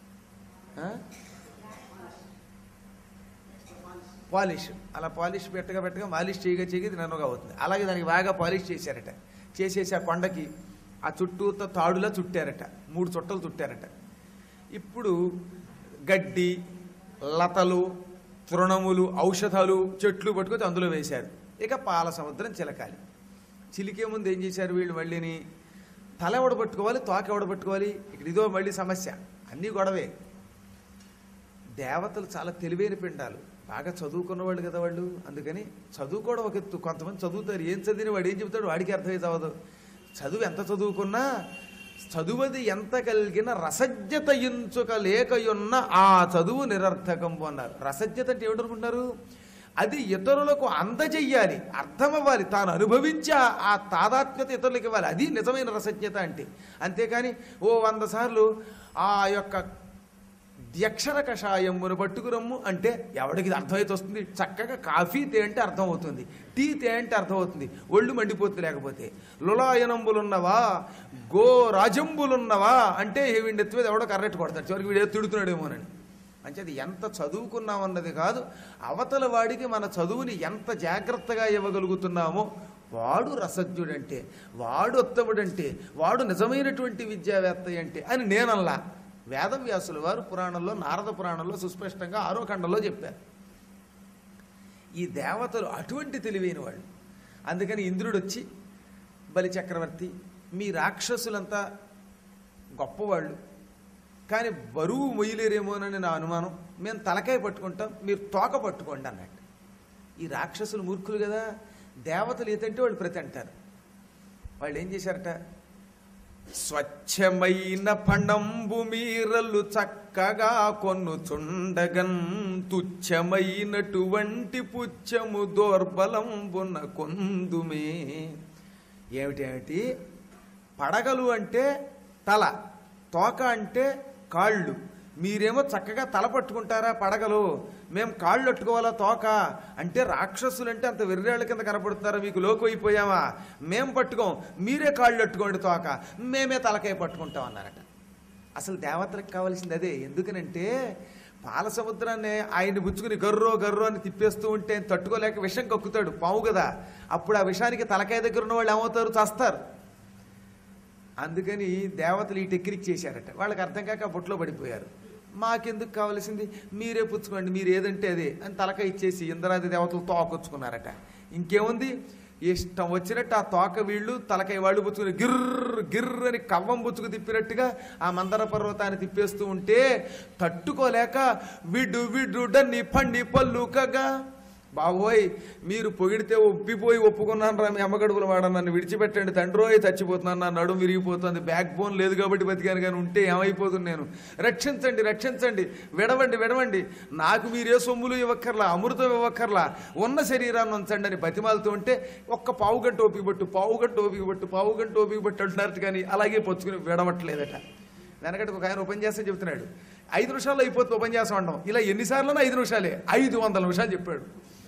పాలిష్. అలా పాలిష్ పెట్టగా పెట్టగా మాలిష్ చేయగా చేయగా నన్నుగా అవుతుంది. అలాగే దానికి బాగా పాలిష్ చేశారట. చేసేసి ఆ కొండకి ఆ చుట్టూతో తాడులా చుట్టారట, మూడు చుట్టలు చుట్టారట. ఇప్పుడు గడ్డి, లతలు, తృణములు, ఔషధాలు, చెట్లు పట్టుకొని అందులో వేశారు. ఇక పాల సముద్రం చిలకాలి. చిలికే ముందు ఏం చేశారు వీళ్ళు, మళ్ళీని తల ఎవడ పట్టుకోవాలి, తోక ఎవడ పట్టుకోవాలి. ఇక్కడ ఇదో మళ్ళీ సమస్య, అన్నీ గొడవే. దేవతలు చాలా తెలివైన పిండాలు, బాగా చదువుకున్నవాళ్ళు కదా వాళ్ళు. అందుకని చదువుకోవడం ఒక ఎత్తు, కొంతమంది చదువుతారు, ఏం చదివిన వాడు ఏం చెబుతాడు వాడికి అర్థమై చదవదు. చదువు ఎంత చదువుకున్నా చదువది ఎంత కలిగిన రసజ్ఞత ఎంచుక లేకయున్న ఆ చదువు నిరర్థకంబు అన్నారు. రసజ్ఞత అంటే ఏమిటనుకుంటున్నారు? అది ఇతరులకు అందజెయ్యాలి, అర్థమవ్వాలి, తాను అనుభవించి ఆ తాదాత్మ్యత ఇతరులకు ఇవ్వాలి. అది నిజమైన రసజ్ఞత అంటే. అంతేకాని ఓ వంద సార్లు ఆ యొక్క ద్యక్షర కషాయమును పట్టుకురమ్ము అంటే ఎవడికి అర్థమైతే వస్తుంది? చక్కగా కాఫీ తే అంటే అర్థం అవుతుంది, టీ తే అంటే అర్థం అవుతుంది, ఒళ్ళు మండిపోతుంది. లేకపోతే లులాయనంబులున్నవా, గో రాజంబులున్నవా అంటే వీడి ఎత్తు మీద ఎవడో కర్రెట్టు కొడతాడు, చివరికి వీడే తిడుతున్నాడేమోనని. అంటే అది ఎంత చదువుకున్నామన్నది కాదు, అవతల వాడికి మన చదువుని ఎంత జాగ్రత్తగా ఇవ్వగలుగుతున్నామో వాడు రసజ్ఞుడంటే, వాడు ఉత్తముడంటే, వాడు నిజమైనటువంటి విద్యావేత్త అంటే అని నేనల్లా. వేదవ్యాసుల వారు పురాణంలో, నారద పురాణంలో సుస్పష్టంగా ఆరో ఖండంలో చెప్పారు. ఈ దేవతలు అటువంటి తెలివైన వాళ్ళు. అందుకని ఇంద్రుడు వచ్చి, బలి చక్రవర్తి, మీ రాక్షసులంతా గొప్పవాళ్ళు, కానీ బరువు మొయ్యలేరేమోనని నా అనుమానం, మేము తలకాయ పట్టుకుంటాం, మీరు తోక పట్టుకోండి అన్నట్టు. ఈ రాక్షసులు మూర్ఖులు కదా, దేవతలు ఏతంటే వాళ్ళు ప్రతి అంటారు. వాళ్ళు ఏం చేశారట, స్వచ్ఛమైన పండంబు మీరలు చక్కగా కొన్నుచుండగన్ తుచ్చమైనటువంటి పుచ్చము దోర్బలంబున కొందుమే. ఏమిటేమిటి? పడగలు అంటే తల, తోక అంటే కాళ్ళు, మీరేమో చక్కగా తల పట్టుకుంటారా పడగలు, మేము కాళ్ళు పట్టుకోవాలా తోక అంటే రాక్షసులు అంటే అంత వెర్రేళ్ల కింద కనపడుతున్నారా, మీకు లోకు అయిపోయామా, మేం పట్టుకోం, మీరే కాళ్ళు పట్టుకోండి తోక, మేమే తలకాయ పట్టుకుంటాం అన్నారట. అసలు దేవతలకు కావాల్సింది అదే. ఎందుకనంటే పాల సముద్రాన్ని ఆయన్ని బుచ్చుకుని గర్రో గర్రో అని తిప్పేస్తూ ఉంటే తట్టుకోలేక విషం కక్కుతాడు, పావు కదా, అప్పుడు ఆ విషానికి తలకాయ దగ్గర ఉన్న వాళ్ళు ఏమవుతారు, చస్తారు. అందుకని దేవతలు ఈ టెక్నిక్ చేశారట. వాళ్ళకి అర్థం కాక బొట్లో పడిపోయారు. మాకెందుకు కావాల్సింది, మీరే పుచ్చుకోండి, మీరు ఏదంటే అదే అని తలకాయ ఇచ్చేసి ఇంద్రాది దేవతలు తోకొచ్చుకున్నారట. ఇంకేముంది, ఇష్టం వచ్చినట్టు ఆ తోక వీళ్ళు తలకాయ వాళ్ళు పుచ్చుకుని గిర్ర గిర్ర అని కవ్వం పుచ్చుకు తిప్పినట్టుగా ఆ మందర పర్వతాన్ని తిప్పేస్తూ ఉంటే తట్టుకోలేక విడు విడుడని పండి పల్లుకగా, బాబోయ్ మీరు పొగిడితే ఒప్పిపోయి ఒప్పుకున్నాను రా మీ అమ్మగడుగులు వాడ, నన్ను విడిచిపెట్టండి తండ్రోయ్ చచ్చిపోతున్నాను, నా నడుము విరిగిపోతుంది, బ్యాక్ బోన్ లేదు కాబట్టి బతికాను, కానీ ఉంటే ఏమైపోతుంది నేను, రక్షించండి రక్షించండి, విడవండి విడవండి, నాకు మీరే సొమ్ములు ఇవ్వక్కర్లా, అమృతం ఇవ్వక్కర్లా, ఉన్న శరీరాన్ని ఉంచండి అని బతిమాలుతూ ఉంటే ఒక్క పావు గంట ఓపిక పట్టు పావు గంట ఓపిక పట్టు పావు గంట ఓపిక పట్టు అంటున్నారు, కానీ అలాగే పొచ్చుకుని విడవట్లేదట. వెనకటికి ఒక ఆయన ఉపన్యాసం చెబుతున్నాడు, ఐదు నిమిషాల్లో అయిపోతుంది ఉపన్యాసం అంటాం, ఇలా ఎన్నిసార్లు ఐదు నిమిషాలే, ఐదు వందల నిమిషాలు చెప్పాడు.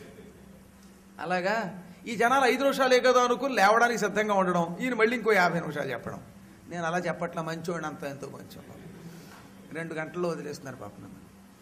అలాగా ఈ జనాలు ఐదు నిమిషాలే కదా అనుకుని లేవడానికి సిద్ధంగా ఉండడం, ఈయన మళ్ళీ ఇంకో యాభై నిమిషాలు చెప్పడం. నేను అలా చెప్పట్లా, మంచోడిని అంత ఎంతో కొంచెం రెండు గంటల్లో వదిలేస్తున్నారు పాప నన్ను.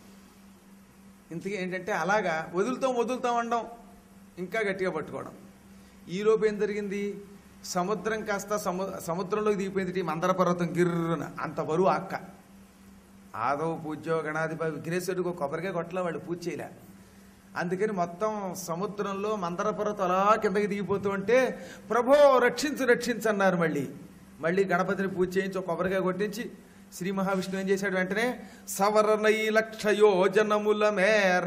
ఇంతకీ ఏంటంటే అలాగా వదులుతాం వదులుతాం అనడం, ఇంకా గట్టిగా పట్టుకోవడం. ఈలోపు ఏం జరిగింది, సముద్రం కాస్త సము సముద్రంలోకి దిగిపోయింది మందర పర్వతం గిర్రున, అంత బరువు అక్క. ఆదవ పూజ్యో గణాధిపతి విఘ్నేశ్వరుడికి కొబ్బరికాయ కొట్టలా వాళ్ళు పూజ చేయలే. అందుకని మొత్తం సముద్రంలో మందర పర్వతం అలా కిందకి దిగిపోతూ ఉంటే ప్రభో రక్షించు రక్షించు అన్నారు. మళ్ళీ మళ్ళీ గణపతిని పూజ చేయించి ఒక కొబ్బరికాయ కొట్టించి శ్రీ మహావిష్ణువు ఏం చేశాడు, వెంటనే సవరణై లక్షయోజనముల మేర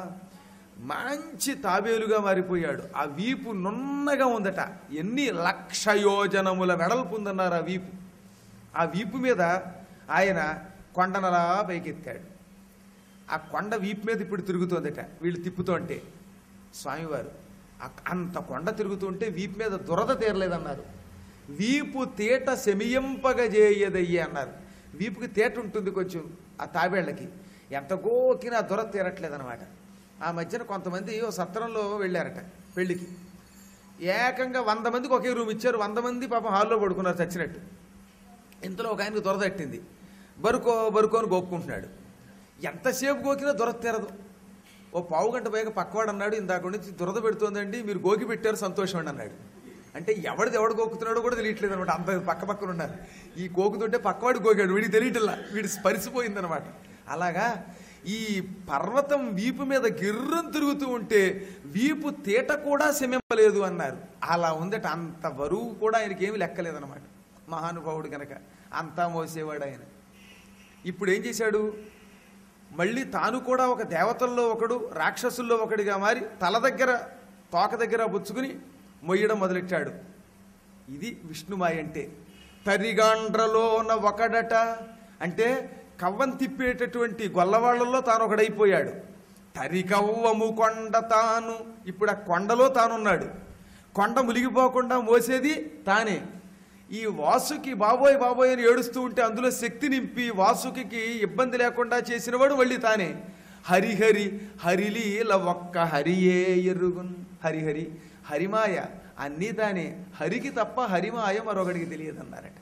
మంచి తాబేలుగా మారిపోయాడు. ఆ వీపు నున్నగా ఉందట, ఎన్ని లక్షయోజనముల వెడల్పు ఉందన్నారు ఆ వీపు. ఆ వీపు మీద ఆయన కొండనలా పైకెత్తాడు. ఆ కొండ వీపు మీద ఇప్పుడు తిరుగుతోందట వీళ్ళు తిప్పుతుంటే. స్వామివారు అంత కొండ తిరుగుతుంటే వీపు మీద దురద తీరలేదన్నారు. వీపు తేట శమియంపగజేయదయ్యే అన్నారు. వీపుకి తేట ఉంటుంది కొంచెం ఆ తాబేళ్లకి, ఎంత గోకినా దురద తీరట్లేదనమాట. ఆ మధ్యన కొంతమంది ఓ సత్రంలో వెళ్ళారట పెళ్లికి, ఏకంగా వంద మందికి ఒకే రూమ్ ఇచ్చారు, వంద మంది పాపం హాల్లో పడుకున్నారు చచ్చినట్టు. ఇంతలో ఒక ఆయనకు దురద తట్టింది, బరుకో బరుకో అని గోక్కుంటున్నాడు. ఎంతసేపు గోకినా దురద తీరదు. ఓ పావు గంట పైగా పక్కవాడు అన్నాడు, ఇందాక నుంచి దురద పెడుతోందండి, మీరు గోకి పెట్టారు సంతోషం అండి అన్నాడు. అంటే ఎవడిది ఎవడు గోకుతున్నాడో కూడా తెలియట్లేదు అనమాట, అంత పక్క పక్కన ఉన్నారు. ఈ గోకుతుంటే పక్కవాడు గోకాడు, వీడికి తెలియటల్లా, వీడి స్పరిసిపోయిందనమాట. అలాగా ఈ పర్వతం వీపు మీద గిర్రం తిరుగుతూ ఉంటే వీపు తేట కూడా శమింపలేదు అన్నారు. అలా ఉందట, అంత బరువు కూడా ఆయనకి ఏమి లెక్కలేదనమాట. మహానుభావుడు కనుక అంతా మోసేవాడు ఆయన. ఇప్పుడు ఏం చేశాడు, మళ్ళీ తాను కూడా ఒక దేవతల్లో ఒకడు రాక్షసుల్లో ఒకడిగా మారి తల దగ్గర తోక దగ్గర బుచ్చుకుని మొయ్యడం మొదలెట్టాడు. ఇది విష్ణుమాయ అంటే. తరిగాండ్రలోన ఒకడట అంటే కవ్వం తిప్పేటటువంటి గొల్లవాళ్లలో తాను ఒకడైపోయాడు. తరికవ్వము కొండ తాను, ఇప్పుడు ఆ కొండలో తానున్నాడు. కొండ మునిగిపోకుండా మోసేది తానే. ఈ వాసుకి బాబోయ్ బాబోయ్ అని ఏడుస్తూ ఉంటే అందులో శక్తి నింపి వాసుకి ఇబ్బంది లేకుండా చేసినవాడు మళ్ళీ తానే. హరిహరి హరిలీల ఒక్క హరియే ఎరుగున్. హరిహరి హరిమాయ అన్నీ తానే, హరికి తప్ప హరిమాయ మరొకడికి తెలియదన్నారట.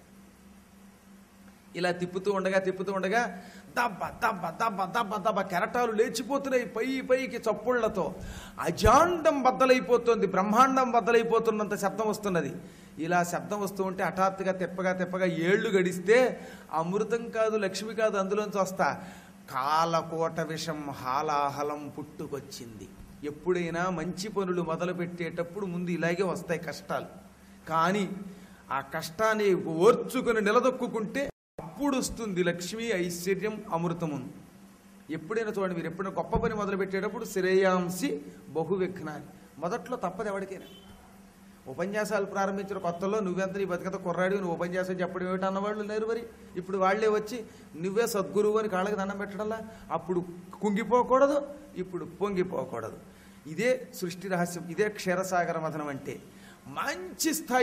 ఇలా తిప్పుతూ ఉండగా తిప్పుతూ ఉండగా దబ్బ దబ్బ దబ్బ దబ్బ దబ్బ కెరటాలు లేచిపోతున్నాయి పై పైకి చప్పుళ్లతో. అజాండం బద్దలైపోతుంది, బ్రహ్మాండం బద్దలైపోతున్నంత శబ్దం వస్తున్నది. ఇలా శబ్దం వస్తూ ఉంటే హఠాత్తుగా తిప్పగా తిప్పగా ఏళ్లు గడిస్తే అమృతం కాదు లక్ష్మి కాదు అందులోంచి వస్తా కాలకోట విషం హాలాహలం పుట్టుకొచ్చింది. ఎప్పుడైనా మంచి పనులు మొదలు పెట్టేటప్పుడు ముందు ఇలాగే వస్తాయి కష్టాలు, కానీ ఆ కష్టాన్ని ఓర్చుకుని నిలదొక్కుంటే అప్పుడు వస్తుంది లక్ష్మి ఐశ్వర్యం అమృతము. ఎప్పుడైనా చూడండి, మీరు ఎప్పుడైనా గొప్ప పని మొదలు పెట్టేటప్పుడు శ్రేయాంసి బహువిఘ్నాన్ని మొదట్లో తప్పదు ఎవరికైనా. ఉపన్యాసాలు ప్రారంభించిన కొత్తలో నువ్వెంత నీ బతికత కుర్రాడి నువ్వు ఉపన్యాసం చెప్పడం ఏమిటి అన్నవాళ్ళు లేరు. మరి ఇప్పుడు వాళ్లే వచ్చి నువ్వే సద్గురువు అని కాళ్ళకి దండం పెట్టడంలా అప్పుడు కుంగిపోకూడదు, ఇప్పుడు పొంగిపోకూడదు. ఇదే సృష్టి రహస్యం, ఇదే క్షీరసాగర మథనం అంటే. మంచి స్థాయికి వెళ్ళి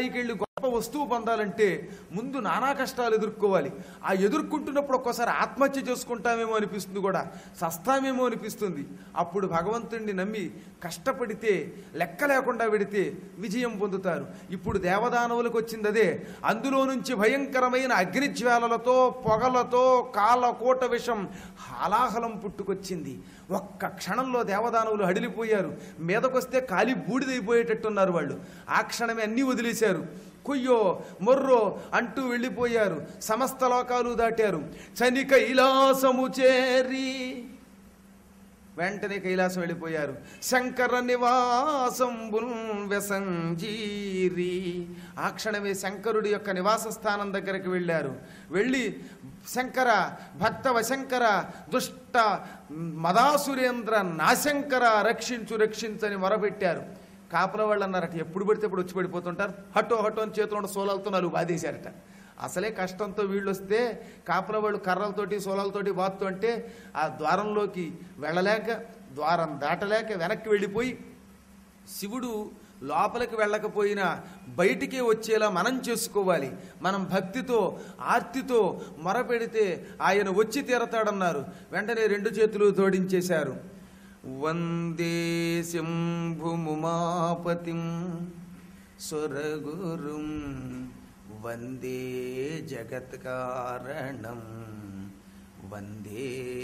గొప్ప వస్తువు పొందాలంటే ముందు నానా కష్టాలు ఎదుర్కోవాలి. ఆ ఎదుర్కొంటున్నప్పుడు ఒక్కోసారి ఆత్మహత్య చేసుకుంటామేమో అనిపిస్తుంది, కూడా సస్తామేమో అనిపిస్తుంది. అప్పుడు భగవంతుణ్ణి నమ్మి కష్టపడితే లెక్క లేకుండా పెడితే విజయం పొందుతారు. ఇప్పుడు దేవదానవులకు వచ్చింది అదే. అందులో నుంచి భయంకరమైన అగ్నిజ్వాలలతో పొగలతో కాలకోట విషం హాలాహలం పుట్టుకొచ్చింది. ఒక్క క్షణంలో దేవదానవులు హడిలిపోయారు. మీదకొస్తే కాలి బూడిదైపోయేటట్టున్నారు వాళ్ళు. ఆ క్షణమే అన్నీ వదిలేశారు. కొయ్యో మొర్రో అంటూ వెళ్ళిపోయారు. సమస్త లోకాలు దాటారు. చని కైలాసము చేరి వెంటనే కైలాసం వెళ్ళిపోయారు. శంకర నివాసంబుల్ వెసంజీరి ఆ క్షణమే శంకరుడి యొక్క నివాస స్థానం దగ్గరికి వెళ్ళారు. వెళ్ళి శంకర భక్త వశంకర దుష్ట మదాసురేంద్ర నాశంకర రక్షించు రక్షించని మొరపెట్టారు. కాపల వాళ్ళు అన్నారట, ఎప్పుడు పడితే ఇప్పుడు వచ్చి పడిపోతుంటారు, హటో హటో అని చేతులు సోలాలతో నాలుగు బాధేశారట. అసలే కష్టంతో వీళ్ళు వస్తే కాపల వాళ్ళు కర్రలతోటి సోలాలతోటి బాత్తు అంటే ఆ ద్వారంలోకి వెళ్ళలేక ద్వారం దాటలేక వెనక్కి వెళ్ళిపోయి శివుడు లోపలికి వెళ్ళకపోయినా బయటికి వచ్చేలా మనం చేసుకోవాలి. మనం భక్తితో ఆర్తితో మొరపెడితే ఆయన వచ్చి తీరతాడన్నారు. వెంటనే రెండు చేతులు జోడించేశారు. వందే శంభుముమాపతిం స్వరగురుం వందే జగత్కారణం వందే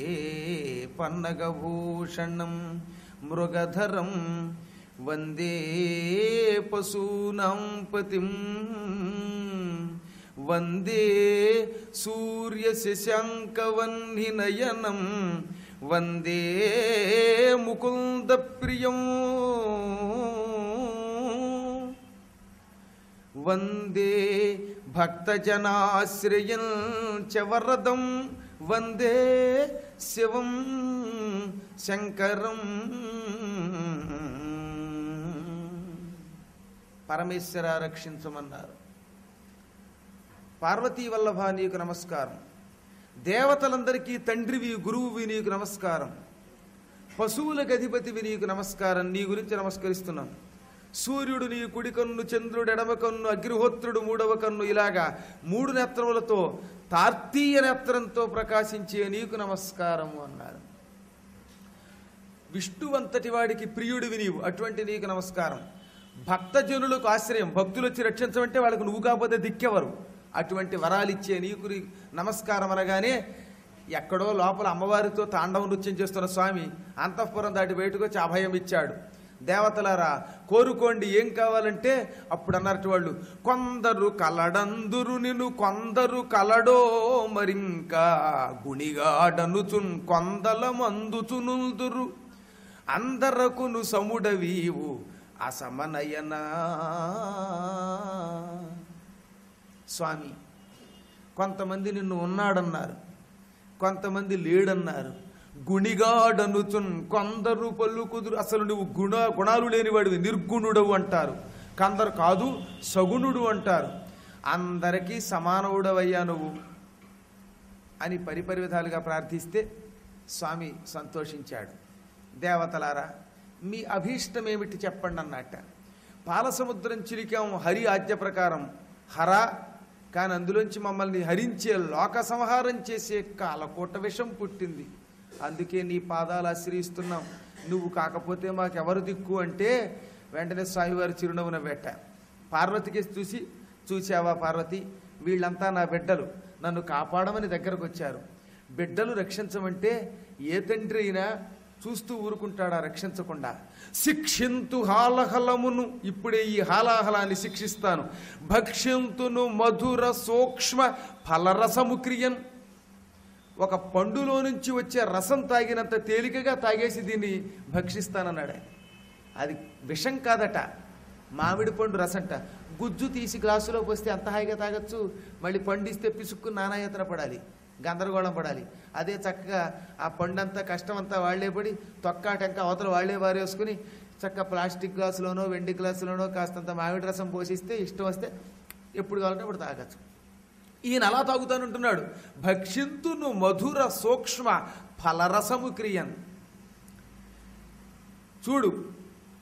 పన్నగభూషణం మృగధరం వందే పశూనాం పతిం వందే సూర్యశశాంకవన్నినయనం వందే ముకుంద ప్రియం వందే భక్తజనాశ్రయం చ వరదం వందే శివం శంకరం. పరమేశ్వర రక్షించమన్నారు. పార్వతీ వల్లభ నీకు నమస్కారం. దేవతలందరికీ తండ్రివి గురువువి నీకు నమస్కారం. పశువులకు అధిపతివి నీకు నమస్కారం. నీ గురించి నమస్కరిస్తున్నాను. సూర్యుడు నీ కుడి కన్ను, చంద్రుడు ఎడమ కన్ను, అగ్నిహోత్రుడు మూడవ కన్ను, ఇలాగా మూడు నేత్రములతో తార్తీయ నేత్రంతో ప్రకాశించే నీకు నమస్కారము అన్నారు. విష్ణువంతటి వాడికి ప్రియుడివి నీవు, అటువంటి నీకు నమస్కారం. భక్తజనులకు ఆశ్రయం, భక్తులు వచ్చి రక్షించమంటే వాళ్ళకు నువ్వు కాకపోతే దిక్కెవరు, అటువంటి వరాలిచ్చే నీకు నమస్కారం అనగానే ఎక్కడో లోపల అమ్మవారితో తాండవ నృత్యం చేస్తున్న స్వామి అంతఃపురం దాటి బయటకు వచ్చి అభయం ఇచ్చాడు. దేవతలారా కోరుకోండి ఏం కావాలంటే అప్పుడు అన్నట్టు వాళ్ళు, కొందరు కలడందురు నిన్ను కొందరు కలడో మరింకా గుణిగాడనుచున్ కొందల మందుచునుదురు అందరకును సముడవీవు అసమనయనా. స్వామి కొంతమంది నిన్ను ఉన్నాడన్నారు, కొంతమంది లేడన్నారు. గుణిగాడనుచున్ కొందరు పలుకుదురు, అసలు నువ్వు గుణ గుణాలు లేనివాడివి, నిర్గుణుడవు అంటారు. కొందరు కాదు సగుణుడు అంటారు. అందరికీ సమానవుడవయ్యా నువ్వు అని పరిపరి విధాలుగా ప్రార్థిస్తే స్వామి సంతోషించాడు. దేవతలారా మీ అభీష్టమేమిటి చెప్పండి అన్నట్ట. పాలసముద్రం చిలికాం హరి ఆజ్ఞ ప్రకారం హర, కానీ అందులోంచి మమ్మల్ని హరించే లోక సంహారం చేసే కాలకోట విషం పుట్టింది. అందుకే నీ పాదాలు ఆశ్రయిస్తున్నాం. నువ్వు కాకపోతే మాకెవరు దిక్కు అంటే వెంటనే స్వామివారి చిరునవ్వున పెట్ట. పార్వతికి చూసి, చూసావా పార్వతి, వీళ్ళంతా నా బిడ్డలు, నన్ను కాపాడమని దగ్గరకు వచ్చారు. బిడ్డలు రక్షించమంటే ఏ తండ్రి అయినా చూస్తూ ఊరుకుంటాడా రక్షించకుండా? శిక్షింతు హాలహలమును, ఇప్పుడే ఈ హాలాహలాన్ని శిక్షిస్తాను. భక్ష్యంతును మధుర సూక్ష్మ ఫలరసము క్రియన్, ఒక పండులో నుంచి వచ్చే రసం తాగినంత తేలికగా తాగేసి దీన్ని భక్షిస్తానన్నాడు. అది విషం కాదట, మామిడి పండు రసంట. గుజ్జు తీసి గ్లాసులో పోస్తే అంత హాయిగా తాగొచ్చు, మళ్ళీ పండిస్తే పిసుక్కు నానాయతన పడాలి, గందరగోళం పడాలి. అదే చక్కగా ఆ పండంతా కష్టమంతా వాళ్లే పడి తొక్కాటంక అవతల వాళ్లే వారేసుకుని చక్కగా ప్లాస్టిక్ గ్లాసులోనో వెండి గ్లాసులోనో కాస్తంత మామిడి రసం పోసిస్తే ఇష్టం వస్తే ఎప్పుడు కావాలంటే అప్పుడు తాగచ్చు. ఈయన అలా తాగుతానంటున్నాడు. భక్షింతును మధుర సూక్ష్మ ఫలరసము క్రియన్. చూడు,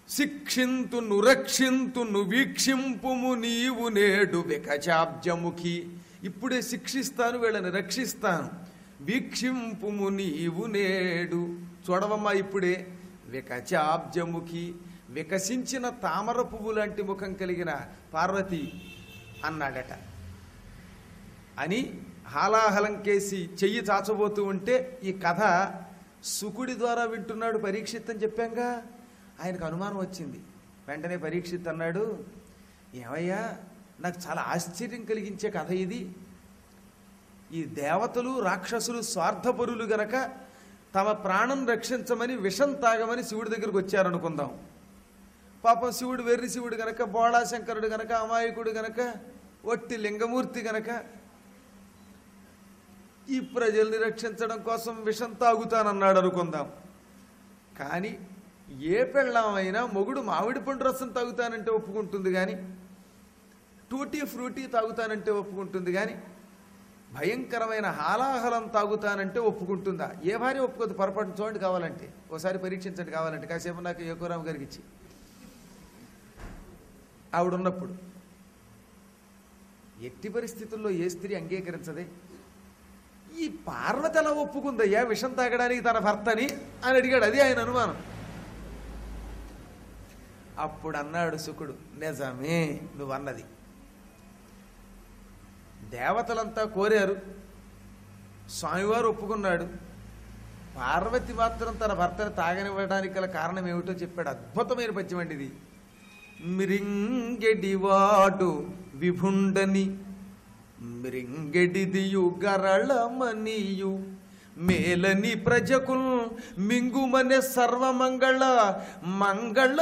శిక్షింతును రక్షింతును వీక్షింపుము నీవు నేడు వికచాబ్జముఖి. ఇప్పుడే శిక్షిస్తాను, వీళ్ళని రక్షిస్తాను. వీక్షింపుము నీవు నేడు, చూడవమ్మా ఇప్పుడే. వికచాబ్జముఖి, వికసించిన తామర పువ్వు లాంటి ముఖం కలిగిన పార్వతి అన్నాడట. అని హాలాహలం కేసి చెయ్యి చాచబోతూ ఉంటే ఈ కథ శుకుడి ద్వారా వింటున్నాడు పరీక్షిత్ అని చెప్పాంగా. ఆయనకు అనుమానం వచ్చింది. వెంటనే పరీక్షిత్ అన్నాడు, ఏమయ్యా నాకు చాలా ఆశ్చర్యం కలిగించే కథ ఇది. ఈ దేవతలు రాక్షసులు స్వార్థపరులు గనక తమ ప్రాణం రక్షించమని విషం తాగమని శివుడి దగ్గరికి వచ్చారనుకుందాం. పాపం శివుడు వెర్రి శివుడు గనక, బోళాశంకరుడు గనక, అమాయకుడు గనక, ఒట్టి లింగమూర్తి గనక ఈ ప్రజల్ని రక్షించడం కోసం విషం తాగుతానన్నాడు అనుకుందాం. కానీ ఏ పెళ్ళామైనా మొగుడు మామిడి పండు రసం తాగుతానంటే ఒప్పుకుంటుంది, కానీ టూటీ ఫ్రూటీ తాగుతానంటే ఒప్పుకుంటుంది, కానీ భయంకరమైన హాలాహలం తాగుతానంటే ఒప్పుకుంటుందా? ఏ భార్య ఒప్పుకోదు. పొరపాటు చూడండి, కావాలంటే ఒకసారి పరీక్షించండి, కావాలంటే కాసేపు నాకు ఏకోరామ గారికి ఇచ్చి ఆవిడున్నప్పుడు. ఎట్టి పరిస్థితుల్లో ఏ స్త్రీ అంగీకరించదే. ఈ పార్వతి ఎలా ఒప్పుకుందయ్యా విషం తాగడానికి తన భర్తని అని అడిగాడు. అది ఆయన అనుమానం. అప్పుడు అన్నాడు శుకుడు, నిజమే నువ్వన్నది. దేవతలంతా కోరారు, స్వామివారు ఒప్పుకున్నాడు. పార్వతి మాత్రం తన భర్తను తాగనివ్వడానికి గల కారణం ఏమిటో చెప్పాడు. అద్భుతమైన పద్యం అండి ఇది. మిరింగెడివాడు విభుండని మిరింగెడిదియు గరళమనియు మేలని ప్రజకు మింగుమనే సర్వమంగళ మంగళ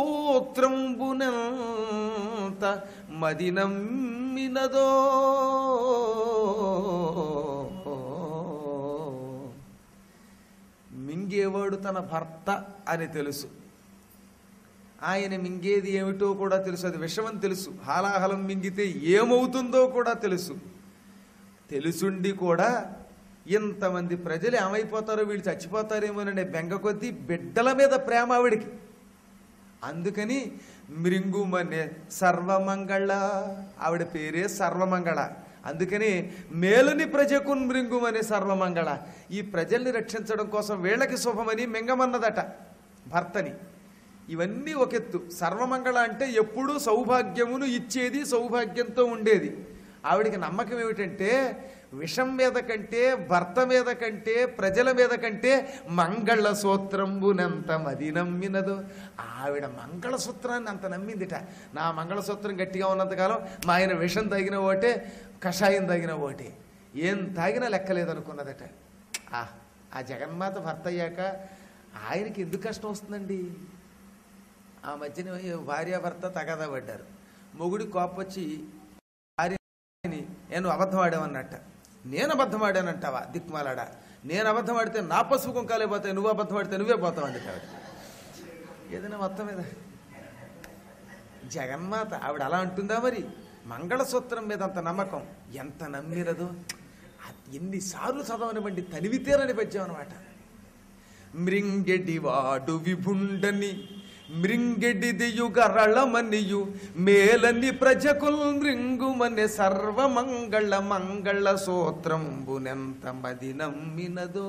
సూత్రంబునంత మదినమ్మినదో. మింగేవాడు తన భర్త అని తెలుసు, ఆయన మింగేది ఏమిటో కూడా తెలుసు, అది విషమని తెలుసు. హాలాహలం మింగితే ఏమవుతుందో కూడా తెలుసు. తెలుసుండి కూడా ఇంతమంది ప్రజలు ఏమైపోతారో, వీళ్ళు చచ్చిపోతారేమోననే బెంగ కొద్దీ బిడ్డల మీద ప్రేమ ఆవిడికి. అందుకని మృంగుమనే సర్వమంగళ, ఆవిడ పేరే సర్వమంగళ. అందుకని మేలుని ప్రజకు మృంగుమనే సర్వమంగళ. ఈ ప్రజల్ని రక్షించడం కోసం వీళ్ళకి శుభమని మింగమన్నదట భర్తని. ఇవన్నీ ఒకెత్తు. సర్వమంగళ అంటే ఎప్పుడూ సౌభాగ్యమును ఇచ్చేది, సౌభాగ్యంతో ఉండేది. ఆవిడికి నమ్మకం ఏమిటంటే విషం మీద కంటే, భర్త మీద కంటే, ప్రజల మీద కంటే మంగళ సూత్రంబునంత మది నమ్మినదో. ఆవిడ మంగళసూత్రాన్ని అంత నమ్మిందిట. నా మంగళసూత్రం గట్టిగా ఉన్నంతకాలం మా ఆయన విషం తాగిన ఓటే, కషాయం తాగిన ఓటే, ఏం తాగినా లెక్కలేదనుకున్నదట. ఆ ఆ జగన్మాత భర్త అయ్యాక ఆయనకి ఎందుకు కష్టం వస్తుందండి? ఆ మధ్యన భార్యాభర్త తగాదా పడ్డారు. మొగుడి కోపొచ్చి భార్యని నేను అబద్ధం ఆడామన్నట్ట. నేను అబద్ధం ఆడానంటావా దిక్మాలాడా? నేను అబద్ధం ఆడితే నా పసుపు కుంకాలే పోతాయి, నువ్వు అబద్ధం ఆడితే నువ్వే పోతావు అంది ఆవిడ. ఏదైనా మొత్తం మీద జగన్మాత ఆవిడ అలా అంటుందా మరి? మంగళసూత్రం మీద అంత నమ్మకం ఎంత నమ్మిరదో. ఎన్నిసార్లు చదవనివ్వండి, తనివితేరని పద్యం అనమాట. మృంగెడివాడు విభుండని మృంగెడిదియుగరళమనియు మేలని ప్రజకుల్ మృంగుమనే సర్వమంగళ మంగళ సూత్రంబునెంత మది నమ్మినదో.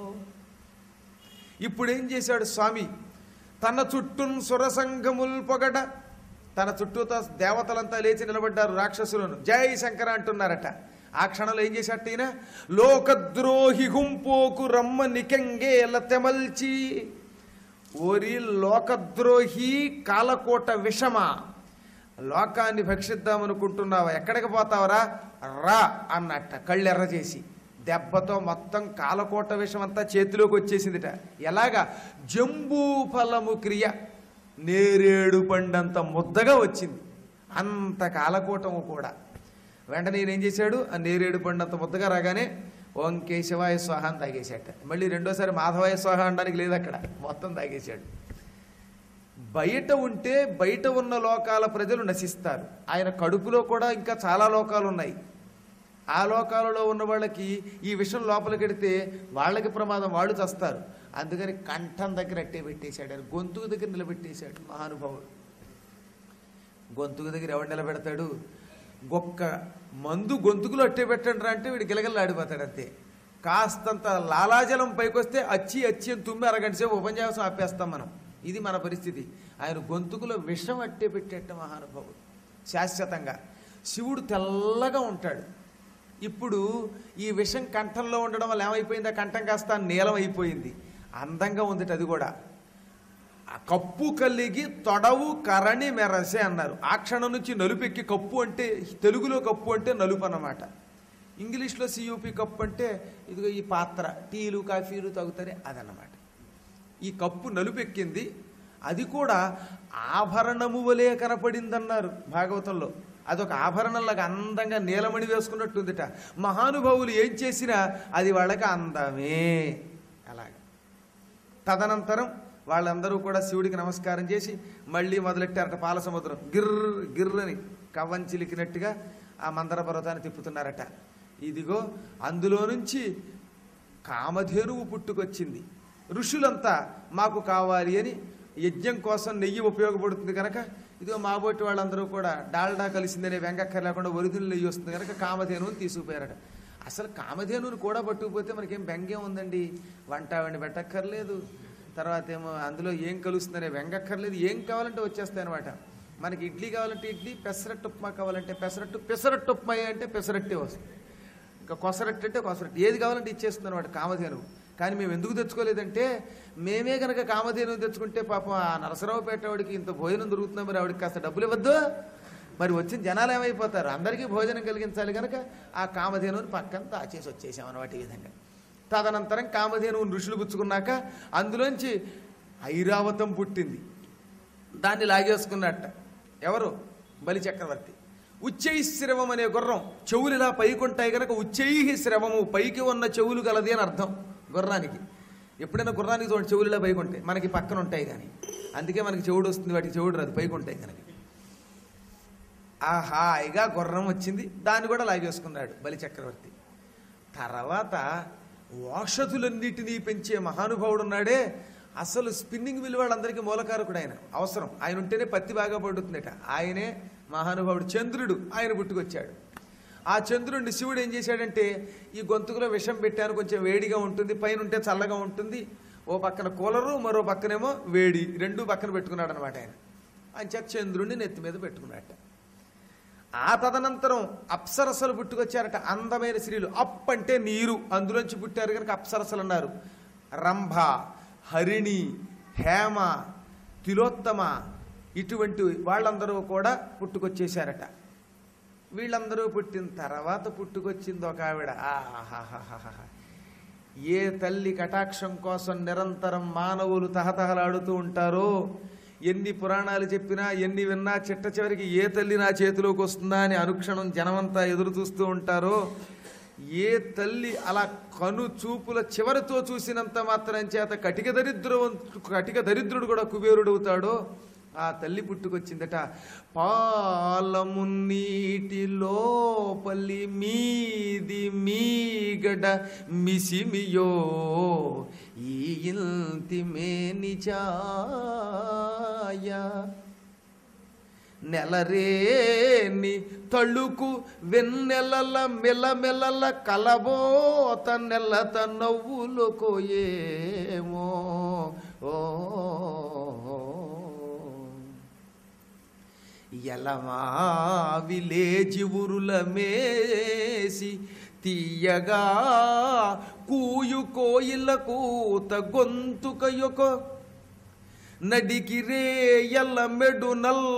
ఇప్పుడేం చేశాడు స్వామి? తన చుట్టూ సురసంగముల్ పొగడ, తన చుట్టూతో దేవతలంతా లేచి నిలబడ్డారు, రాక్షసులను జై శంకర అంటున్నారట. ఆ క్షణంలో ఏం చేశాట ఈయన? లోకద్రోహి గుంపోకు రమ్మ నికంగేల తెమల్చి. ఓరి లోకద్రోహి కాలకోట విషమా, లోకాన్ని భక్షిద్దామనుకుంటున్నావా? ఎక్కడికి పోతావరా? రా అన్నట్ట కళ్ళెర్ర చేసి. దెబ్బతో మొత్తం కాలకోట విషమంతా చేతిలోకి వచ్చేసిందిట. ఎలాగా? జంబూ ఫలము క్రియ, నేరేడు పండంత ముద్దగా వచ్చింది అంత కాలకోటము కూడా. వెంటనే నేనేం చేశాడు? ఆ నేరేడు పండంత ముద్దగా రాగానే ఓం కేశవాయ స్వాహ అని తాగేశాట. మళ్ళీ రెండోసారి మాధవాయ స్వాహ అనడానికి లేదు అక్కడ, మొత్తం తాగేశాడు. బయట ఉంటే బయట ఉన్న లోకాల ప్రజలు నశిస్తారు. ఆయన కడుపులో కూడా ఇంకా చాలా లోకాలు ఉన్నాయి. ఆ లోకాలలో ఉన్న వాళ్ళకి ఈ విషయం లోపలికెడితే వాళ్ళకి ప్రమాదం, వాళ్ళు చస్తారు. అందుకని కంఠం దగ్గర అట్టే పెట్టేశాడు, ఆయన గొంతుకు దగ్గర నిలబెట్టేశాడు మహానుభావుడు. గొంతుకు దగ్గర ఎవడు నిలబెడతాడు? గొక్క మందు గొంతుకులో అట్టే పెట్టండి అంటే వీడు గిలగిల్లాడిపోతాడు అంతే. కాస్తంత లాలాజలం పైకొస్తే అచ్చి అచ్చి అని తుమ్మి అరగంట సేపు ఉపన్యాసం ఆపేస్తాం మనం. ఇది మన పరిస్థితి. ఆయన గొంతుకులో విషం అట్టే పెట్టేట మహానుభావుడు శాశ్వతంగా. శివుడు తెల్లగా ఉంటాడు. ఇప్పుడు ఈ విషం కంఠంలో ఉండడం వల్ల ఏమైపోయింది? ఆ కంఠం కాస్త నీలం అయిపోయింది. అందంగా ఉంది అది కూడా. కప్పు కలిగి తొడవు కరణి మెరసే అన్నారు. ఆ క్షణం నుంచి నలుపెక్కి, కప్పు అంటే తెలుగులో కప్పు అంటే నలుపు అన్నమాట. ఇంగ్లీష్లో సియూపి కప్పు అంటే ఇదిగో ఈ పాత్ర టీలు కాఫీలు తాగుతారే అదన్నమాట. ఈ కప్పు నలుపెక్కింది. అది కూడా ఆభరణము వలె కనపడిందన్నారు భాగవతంలో. అదొక ఆభరణంలాగా అందంగా నీలమణి వేసుకున్నట్టుందిట. మహానుభావులు ఏం చేసినా అది వాళ్ళకి అందమే. అలాగే తదనంతరం వాళ్ళందరూ కూడా శివుడికి నమస్కారం చేసి మళ్ళీ మొదలెట్టారట. పాల సముద్రం గిర్ర గిర్రని కవ్వం చిలికినట్టుగా ఆ మందర పర్వతాన్ని తిప్పుతున్నారట. ఇదిగో అందులో నుంచి కామధేనువు పుట్టుకొచ్చింది. ఋషులంతా మాకు కావాలి అని యజ్ఞం కోసం నెయ్యి ఉపయోగపడుతుంది కనుక ఇదిగో మాబోటి వాళ్ళందరూ కూడా డాల్డా కలిసిందనే వెంగక్కర లేకుండా ఒరిజినల్ నెయ్యి వస్తుంది కనుక కామధేనువుని తీసుకుపోయారట. అసలు కామధేనువుని కూడా పట్టుకుపోతే మనకేం బెంగేం ఉందండి. వంట వండి పెట్టక్కర్లేదు, తర్వాత ఏమో అందులో ఏం కలుస్తుందనే వెంగక్కర్లేదు, ఏం కావాలంటే వచ్చేస్తాయి అనమాట. మనకి ఇడ్లీ కావాలంటే ఇడ్లీ, పెసరట్టు ఉప్మా కావాలంటే పెసరట్టు, పెసరట్టు ఉప్మా అంటే పెసరట్టే వస్తుంది, ఇంకా కొసరట్టు అంటే కొసరట్టు, ఏది కావాలంటే ఇచ్చేస్తుంది అనమాట కామధేనువు. కానీ మేము ఎందుకు తెచ్చుకోలేదంటే మేమే కనుక కామధేనువు తెచ్చుకుంటే పాపం ఆ నరసరావుపేట వాడికి ఇంత భోజనం దొరుకుతున్నా మరి ఆవిడికి కాస్త డబ్బులు ఇవ్వద్దు, మరి వచ్చిన జనాలు ఏమైపోతారు, అందరికీ భోజనం కలిగించాలి కనుక ఆ కామధేనువుని పక్కన దాచేసి వచ్చేసాం అనమాట. ఈ విధంగా తదనంతరం కామధేనువుని ఋషులు పుచ్చుకున్నాక అందులోంచి ఐరావతం పుట్టింది. దాన్ని లాగేసుకున్నట్ట ఎవరు? బలి చక్రవర్తి. ఉచ్చైశ్రవం అనే గుర్రం చెవులు ఇలా పైకుంటాయి కనుక ఉచ్చై శ్రవము, పైకి ఉన్న చెవులు గలది అని అర్థం గుర్రానికి. ఎప్పుడైనా గుర్రానికి చూడండి చెవులు ఇలా పైకి ఉంటాయి, మనకి పక్కన ఉంటాయి కానీ అందుకే మనకి చెవుడు వస్తుంది, వాటికి చెవుడు రాదు, పైకి ఉంటాయి కనుక. ఆ హాయిగా గుర్రం వచ్చింది, దాన్ని కూడా లాగేసుకున్నాడు బలి చక్రవర్తి. తర్వాత ఔషధులన్నిటినీ పెంచే మహానుభావుడు ఉన్నాడే, అసలు స్పిన్నింగ్ మిల్ వాళ్ళందరికీ మూలకారకుడు ఆయన. అవసరం ఆయన ఉంటేనే పత్తి బాగా పడుతుందట. ఆయనే మహానుభావుడు చంద్రుడు, ఆయన పుట్టుకొచ్చాడు. ఆ చంద్రుడిని శివుడు ఏం చేశాడంటే ఈ గొంతుకులో విషం పెట్టాను, కొంచెం వేడిగా ఉంటుంది, పైన ఉంటే చల్లగా ఉంటుంది, ఓ పక్కన కూలరు మరో పక్కనేమో వేడి, రెండు పక్కన పెట్టుకున్నాడు అనమాట ఆయన. అంచేత చంద్రుడిని నెత్తి మీద పెట్టుకున్నాడట. ఆ తదనంతరం అప్సరసలు పుట్టుకొచ్చారట, అందమైన స్త్రీలు. అప్ అంటే నీరు, అందులోంచి పుట్టారు కనుక అప్సరసలు అన్నారు. రంభ, హరిణి, హేమ, తిలోత్తమ ఇటువంటి వాళ్ళందరూ కూడా పుట్టుకొచ్చేశారట. వీళ్ళందరూ పుట్టిన తర్వాత పుట్టుకొచ్చింది ఒక ఆవిడ. ఆహాహాహా, ఏ తల్లి కటాక్షం కోసం నిరంతరం మానవులు తహతహలాడుతూ ఉంటారో, ఎన్ని పురాణాలు చెప్పినా ఎన్ని విన్నా చిట్ట చివరికి ఏ తల్లి నా చేతిలోకి వస్తుందా అని అనుక్షణం జనమంతా ఎదురు చూస్తూ ఉంటారో, ఏ తల్లి అలా కను చూపుల చివరితో చూసినంత మాత్రం చేత కటిక దరిద్రు కటిక దరిద్రుడు కూడా కుబేరుడవుతాడో ఆ తల్లి పుట్టుకొచ్చిందట. పాలమున్నీటి లోపలి మీది మీగడ మిసిమియో ఈ ఇంతి మేనిచాయ నెలరేని తళుకు వెన్నెలల మెలమెలల కలబోత నెలత నవ్వులు కోయేమో ఓ ఎలమావిలే జివురుల మేసి తీయగా కూయు కోయిల కూత గొంతుక యొక నడికిరే ఎల్ల మెడు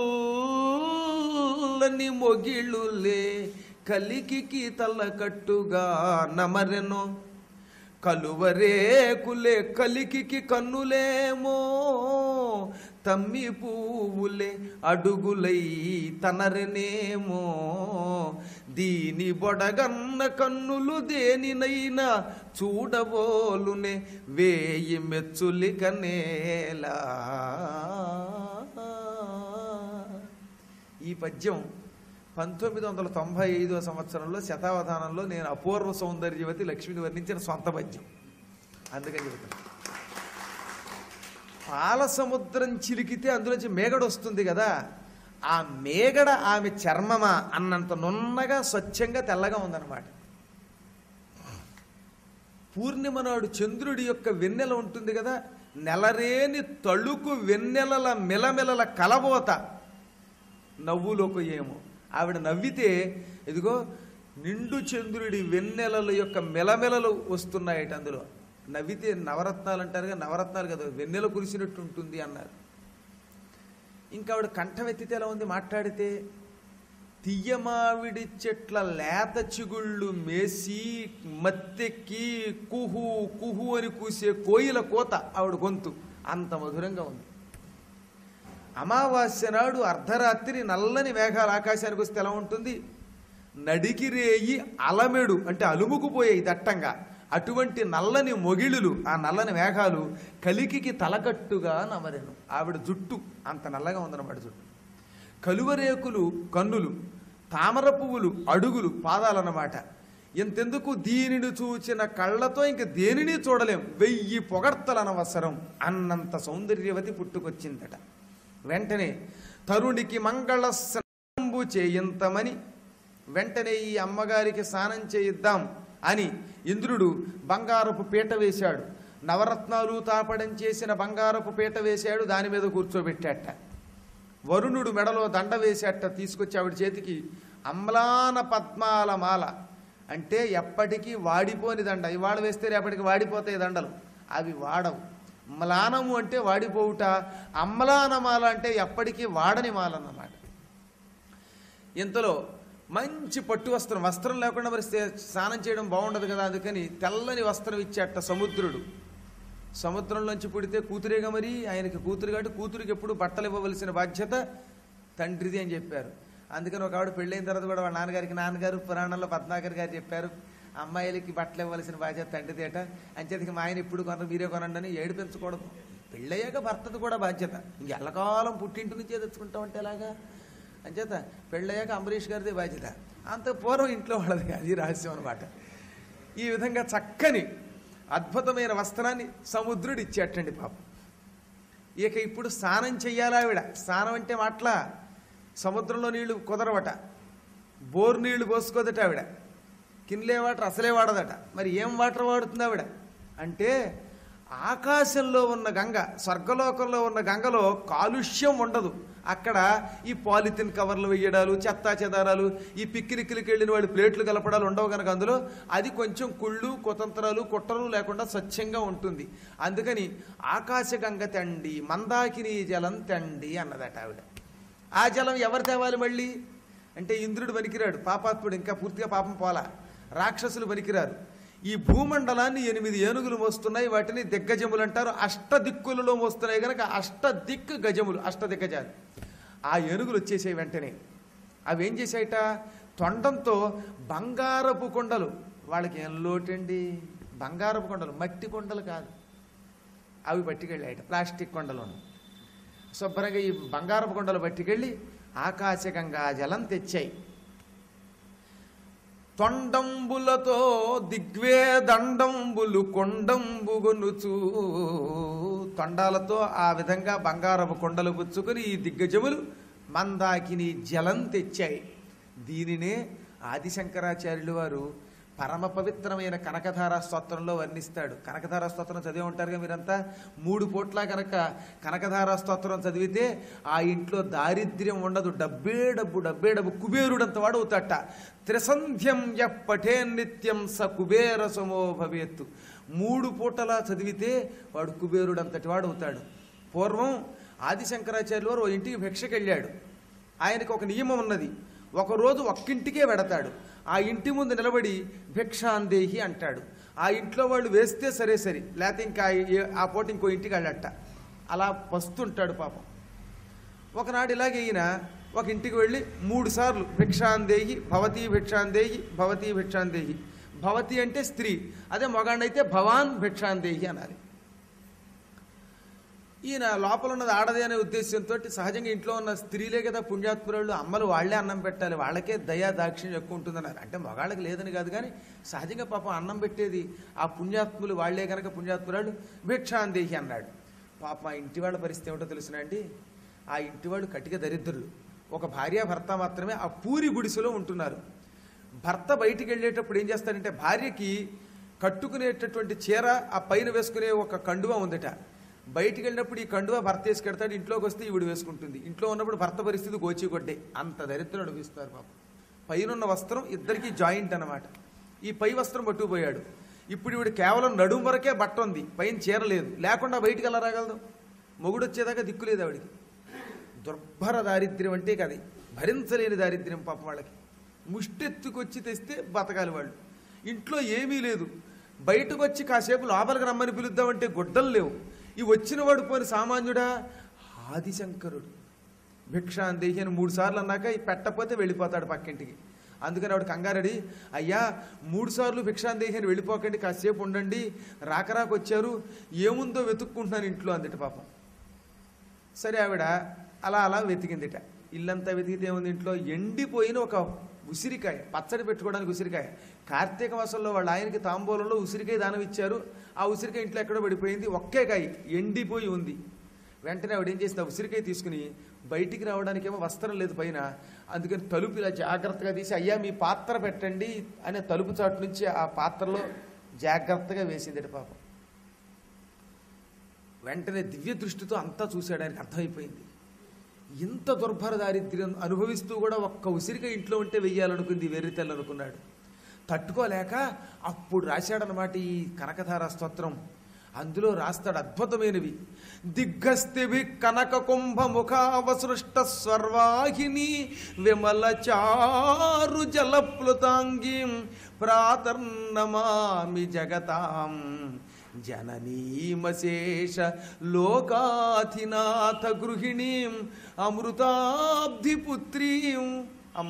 నల్లని మొగిళ్ళులే కలికి తల కట్టుగా నమరెనో కలువరేకులే కలికి కన్నులేమో తమ్మి పువ్వులే అడుగులై తనరనేమో దీని బొడగన్న కన్నులు దేనినైనా చూడబోలునే వేయి మెచ్చులిక నేలా. ఈ పద్యం పంతొమ్మిది వందల తొంభై ఐదో సంవత్సరంలో శతావధానంలో నేను అపూర్వ సౌందర్యవతి లక్ష్మిని వర్ణించిన సొంత పద్యం. అందుకని చెబుతాను. పాల సముద్రం చిలికితే అందులోంచి మేగడ వస్తుంది కదా, ఆ మేగడ ఆమె చర్మమా అన్నంత నున్నగా స్వచ్ఛంగా తెల్లగా ఉందన్నమాట. పూర్ణిమ నాడు చంద్రుడి యొక్క వెన్నెల ఉంటుంది కదా, నెలరేని తళుకు వెన్నెలల మెలమెలల కలబోత నవ్వులోకి ఏమో ఆవిడ నవ్వితే ఇదిగో నిండు చంద్రుడి వెన్నెలల యొక్క మెలమెలలు వస్తున్నాయట. అందులో నవ్వితే నవరత్నాలు అంటారుగా, నవరత్నాలు కదా వెన్నెల కురిసినట్టు ఉంటుంది అన్నారు. ఇంకా ఆవిడ కంఠం ఎత్తితే ఎలా ఉంది మాట్లాడితే, తియ్యమావిడి చెట్ల లేత చిగుళ్ళు మేసి మత్తెక్కి కుహు కుహు అని కూసే కోయిల కోత ఆవిడ గొంతు అంత మధురంగా ఉంది. అమావాస్య నాడు అర్ధరాత్రి నల్లని మేఘాలు ఆకాశానికి వస్తే ఎలా ఉంటుంది, నడికిరేయి అలమెడు అంటే అలుముకుపోయాయి దట్టంగా, అటువంటి నల్లని మొగిళ్ళు ఆ నల్లని మేఘాలు కలికికి తలకట్టుగా నమరెను. ఆవిడ జుట్టు అంత నల్లగా ఉందన్నమాట జుట్టు. కలువరేకులు కన్నులు, తామర పువ్వులు అడుగులు పాదాలన్నమాట. ఇంతెందుకు దీనిని చూచిన కళ్ళతో ఇంక దేనిని చూడలేం, వెయ్యి పొగడ్తలనవసరం అన్నంత సౌందర్యవతి పుట్టుకొచ్చిందట. వెంటనే తరుణికి మంగళ స్నానంబు చేయింతమని వెంటనే ఈ అమ్మగారికి స్నానం చేయిద్దాం అని ఇంద్రుడు బంగారపు పీట వేశాడు. నవరత్నాలు తాపడం చేసిన బంగారపు పీట వేశాడు, దాని మీద కూర్చోబెట్టాట. వరుణుడు మెడలో దండ వేసేట, తీసుకొచ్చి ఆవిడ చేతికి అమ్లాన పద్మాల మాల అంటే ఎప్పటికీ వాడిపోని దండ. ఇవాళ వేస్తే రేపటికి వాడిపోతాయి దండలు, అవి వాడవు. మ్లానము అంటే వాడిపోవుట, అమ్లానమాల అంటే ఎప్పటికీ వాడని మాల అన్నమాట. ఇంతలో మంచి పట్టు వస్త్రం, వస్త్రం లేకుండా మరి స్నానం చేయడం బాగుండదు కదా, అందుకని తెల్లని వస్త్రం ఇచ్చేట సముద్రుడు. సముద్రంలోంచి పుడితే కూతురేగా మరి, ఆయనకి కూతురు కాబట్టి కూతురికి ఎప్పుడు బట్టలు ఇవ్వవలసిన బాధ్యత తండ్రిది అని చెప్పారు. అందుకని ఒక ఆవిడ పెళ్ళైన తర్వాత కూడా వాళ్ళ నాన్నగారికి, నాన్నగారు పురాణంలో పద్మాకర్ గారు చెప్పారు, అమ్మాయిలకి బట్టలు ఇవ్వవలసిన బాధ్యత తండ్రిదేట, అంచేతకి మా ఆయన ఇప్పుడు కొన మీరే కొనండి అని ఏడిపించకూడదు. పెళ్ళయ్యాక భర్తది కూడా బాధ్యత. ఇంక ఎల్లకాలం పుట్టింటి నుంచే తెచ్చుకుంటామంటే ఎలాగా, అంచేత పెళ్ళయ్యాక అంబరీష్ గారిదే బాధ్యత, అంత పూర్వం ఇంట్లో వాళ్ళది, అది రహస్యం అనమాట. ఈ విధంగా చక్కని అద్భుతమైన వస్త్రాన్ని సముద్రుడు ఇచ్చేటండి పాపం. ఇక ఇప్పుడు స్నానం చెయ్యాలా ఆవిడ. స్నానం అంటే మాట్లా సముద్రంలో నీళ్లు కుదరవట, బోర్ నీళ్లు పోసుకోదట ఆవిడ, కిన్లే వాటర్ అసలే వాడదట. మరి ఏం వాటర్ వాడుతుంది ఆవిడ అంటే, ఆకాశంలో ఉన్న గంగ, స్వర్గలోకంలో ఉన్న గంగలో కాలుష్యం ఉండదు. అక్కడ ఈ పాలిథిన్ కవర్లు వేయడాలు, చెత్తా చెదారాలు, ఈ పిక్నిక్లకి వెళ్ళిన వాళ్ళు ప్లేట్లు కలపడాలు ఉండవు కనుక అందులో అది కొంచెం కుళ్ళు కుతంత్రాలు కుట్రలు లేకుండా స్వచ్ఛంగా ఉంటుంది. అందుకని ఆకాశ గంగ తండి మందాకిని జలం తండి అన్నదట ఆవిడ. ఆ జలం ఎవరు తేవాలి మళ్ళీ అంటే, ఇంద్రుడు పనికిరాడు, పాపాత్ముడు, ఇంకా పూర్తిగా పాపం పోలా. రాక్షసులు పనికిరారు. ఈ భూమండలాన్ని ఎనిమిది ఏనుగులు మోస్తున్నాయి, వాటిని దిగ్గజములు అంటారు. అష్ట దిక్కులలో మోస్తున్నాయి కనుక అష్ట దిక్కు గజములు, అష్ట దిగ్గజాలు. ఆ ఏనుగులు వచ్చేసాయి. వెంటనే అవి ఏం చేశాయట, తొండంతో బంగారపు కొండలు, వాళ్ళకి ఏం లోటండి, బంగారపు కొండలు, మట్టి కొండలు కాదు, అవి పట్టుకెళ్ళాయట, ప్లాస్టిక్ కొండలను. శుభ్రంగా ఈ బంగారపు కొండలు పట్టుకెళ్ళి ఆకాశగంగా జలం తెచ్చాయి. తొండంబులతో దిగ్వే దండంబులు కొండంబుగొనుచు, తొండాలతో ఆ విధంగా బంగారపు కొండలు పుచ్చుకొని ఈ దిగ్గజములు మందాకిని జలం తెచ్చాయి. దీనినే ఆదిశంకరాచార్యులు వారు పరమ పవిత్రమైన కనకధార స్తోత్రంలో వర్ణిస్తాడు. కనకధార స్తోత్రం చదివి ఉంటారుగా మీరంతా. మూడు పూట్ల కనుక కనకధార స్తోత్రం చదివితే ఆ ఇంట్లో దారిద్ర్యం ఉండదు, డబ్బే డబ్బు డబ్బే డబ్బు, కుబేరుడంత వాడు అవుతాట. త్రిసంధ్యం యప్పఠే నిత్యం స కుబేర సమో భవేత్తు. మూడు పూటలా చదివితే వాడు కుబేరుడంతటి వాడు అవుతాడు. పూర్వం ఆదిశంకరాచార్యులు వారు ఓ ఇంటికి భిక్షకి వెళ్ళాడు. ఆయనకు ఒక నియమం ఉన్నది, ఒకరోజు ఒక్కింటికే వెడతాడు. ఆ ఇంటి ముందు నిలబడి భిక్షాందేహి అంటాడు. ఆ ఇంట్లో వాళ్ళు వేస్తే సరే సరే, లేకపోతే ఇంకా ఆ పూట ఇంకో ఇంటికి వెళ్ళట. అలా పస్తుంటాడు పాపం. ఒకనాడు ఇలాగే ఈయన ఒక ఇంటికి వెళ్ళి మూడు సార్లు భిక్షాందేహి భవతీ భిక్షాందేహి భవతీ భిక్షాందేహి. భవతి అంటే స్త్రీ, అదే మగాండైతే భవాన్ భిక్షాందేహి అనాలి. ఈయన లోపల ఉన్నది ఆడదే అనే ఉద్దేశంతో సహజంగా ఇంట్లో ఉన్న స్త్రీలే కదా పుణ్యాత్మురాళ్ళు, అమ్మలు వాళ్లే అన్నం పెట్టాలి, వాళ్ళకే దయా దాక్షిణ్యం ఎక్కువ ఉంటుందన్నారు. అంటే మగాళ్ళకి లేదని కాదు, కానీ సహజంగా పాపం అన్నం పెట్టేది ఆ పుణ్యాత్ములు వాళ్లే కనుక పుణ్యాత్మురాళ్ళు భిక్షాందేహి అన్నాడు. పాప ఆ ఇంటి వాళ్ళ పరిస్థితి ఏమిటో తెలుసునా అండి? ఆ ఇంటి వాళ్ళు కటిక దరిద్రులు. ఒక భార్య భర్త మాత్రమే ఆ పూరి గుడిసెలో ఉంటున్నారు. భర్త బయటికి వెళ్ళేటప్పుడు ఏం చేస్తాడంటే భార్యకి కట్టుకునేటటువంటి చీర ఆ పైన వేసుకునే ఒక కండువా ఉందట. బయటికి వెళ్ళినప్పుడు ఈ కండువా భర్త వేసుకెడతాడు, ఇంట్లోకి వస్తే ఈవిడ వేసుకుంటుంది. ఇంట్లో ఉన్నప్పుడు భర్త పరిస్థితి గోచిగొడ్డే. అంత దరిద్రం అనిపిస్తారు పాపం. పైనున్న వస్త్రం ఇద్దరికి జాయింట్ అన్నమాట. ఈ పై వస్త్రం పట్టుకుపోయాడు. ఇప్పుడు ఈవిడ కేవలం నడుము వరకే బట్ట ఉంది, పైన చీర లేదు. లేకుండా బయటికి ఎలా రాగలదు? మొగుడు వచ్చేదాకా దిక్కులేదు ఆవిడికి. దుర్భర దారిద్ర్యం అంటే కది, భరించలేని దారిద్ర్యం పాపం వాళ్ళకి. ముష్టెత్తుకొచ్చి తెస్తే బతకాలి వాళ్ళు. ఇంట్లో ఏమీ లేదు. బయటకు వచ్చి కాసేపు లోపలికి రమ్మని పిలుద్దామంటే గుడ్డలు లేవు. ఈ వచ్చినవాడు పోని సామాన్యుడా? ఆదిశంకరుడు భిక్షాందేహి అని మూడు సార్లు అన్నాక ఈ పెట్టకపోతే వెళ్ళిపోతాడు పక్కింటికి. అందుకని ఆవిడ కంగారడి, అయ్యా మూడు సార్లు భిక్షాందేహి అని వెళ్ళిపోకండి, కాసేపు ఉండండి, రాకరాకు వచ్చారు, ఏముందో వెతుక్కుంటున్నాను ఇంట్లో అందట పాపం. సరే ఆవిడ అలా అలా వెతికిందిట. ఇల్లంతా వెతికితే ఏముంది ఇంట్లో? ఎండిపోయిన ఒక ఉసిరికాయ, పచ్చడి పెట్టుకోవడానికి ఉసిరికాయ. కార్తీక మాసంలో వాళ్ళ ఆయనకి తాంబూలంలో ఉసిరికాయ దానం ఇచ్చారు. ఆ ఉసిరికాయ ఇంట్లో ఎక్కడో పడిపోయింది, ఒక్కే కాయ ఎండిపోయి ఉంది. వెంటనే ఆవిడ ఏం చేసింది, ఆ ఉసిరికాయ తీసుకుని బయటికి రావడానికేమో వస్త్రం లేదు పైన. అందుకని తలుపు ఇలా జాగ్రత్తగా తీసి, అయ్యా మీ పాత్ర పెట్టండి అనే తలుపు చాటు నుంచి ఆ పాత్రలో జాగ్రత్తగా వేసింది పాపం. వెంటనే దివ్య దృష్టితో అంతా చూశాడు. ఆయనకి అర్థమైపోయింది, ఇంత దుర్భర దారిద్ర్యం అనుభవిస్తూ కూడా ఒక్క ఉసిరికాయ ఇంట్లో ఉంటే వెయ్యాలనుకుంది వెర్రితెల్లు అనుకున్నాడు. తట్టుకోలేక అప్పుడు రాశాడనమాట ఈ కనకధార స్తోత్రం. అందులో రాస్తాడు అద్భుతమైనవి. దిగ్గస్థిభి కనక కుంభ ముఖావసృష్ట స్వర్వాహిని విమల చారు జలప్లుతాంగీం ప్రాతర్నమామి జగతాం జననీమశేష లోకాధినాథ గృహిణీం అమృతాబ్ధిపుత్రీం. అమ్మ,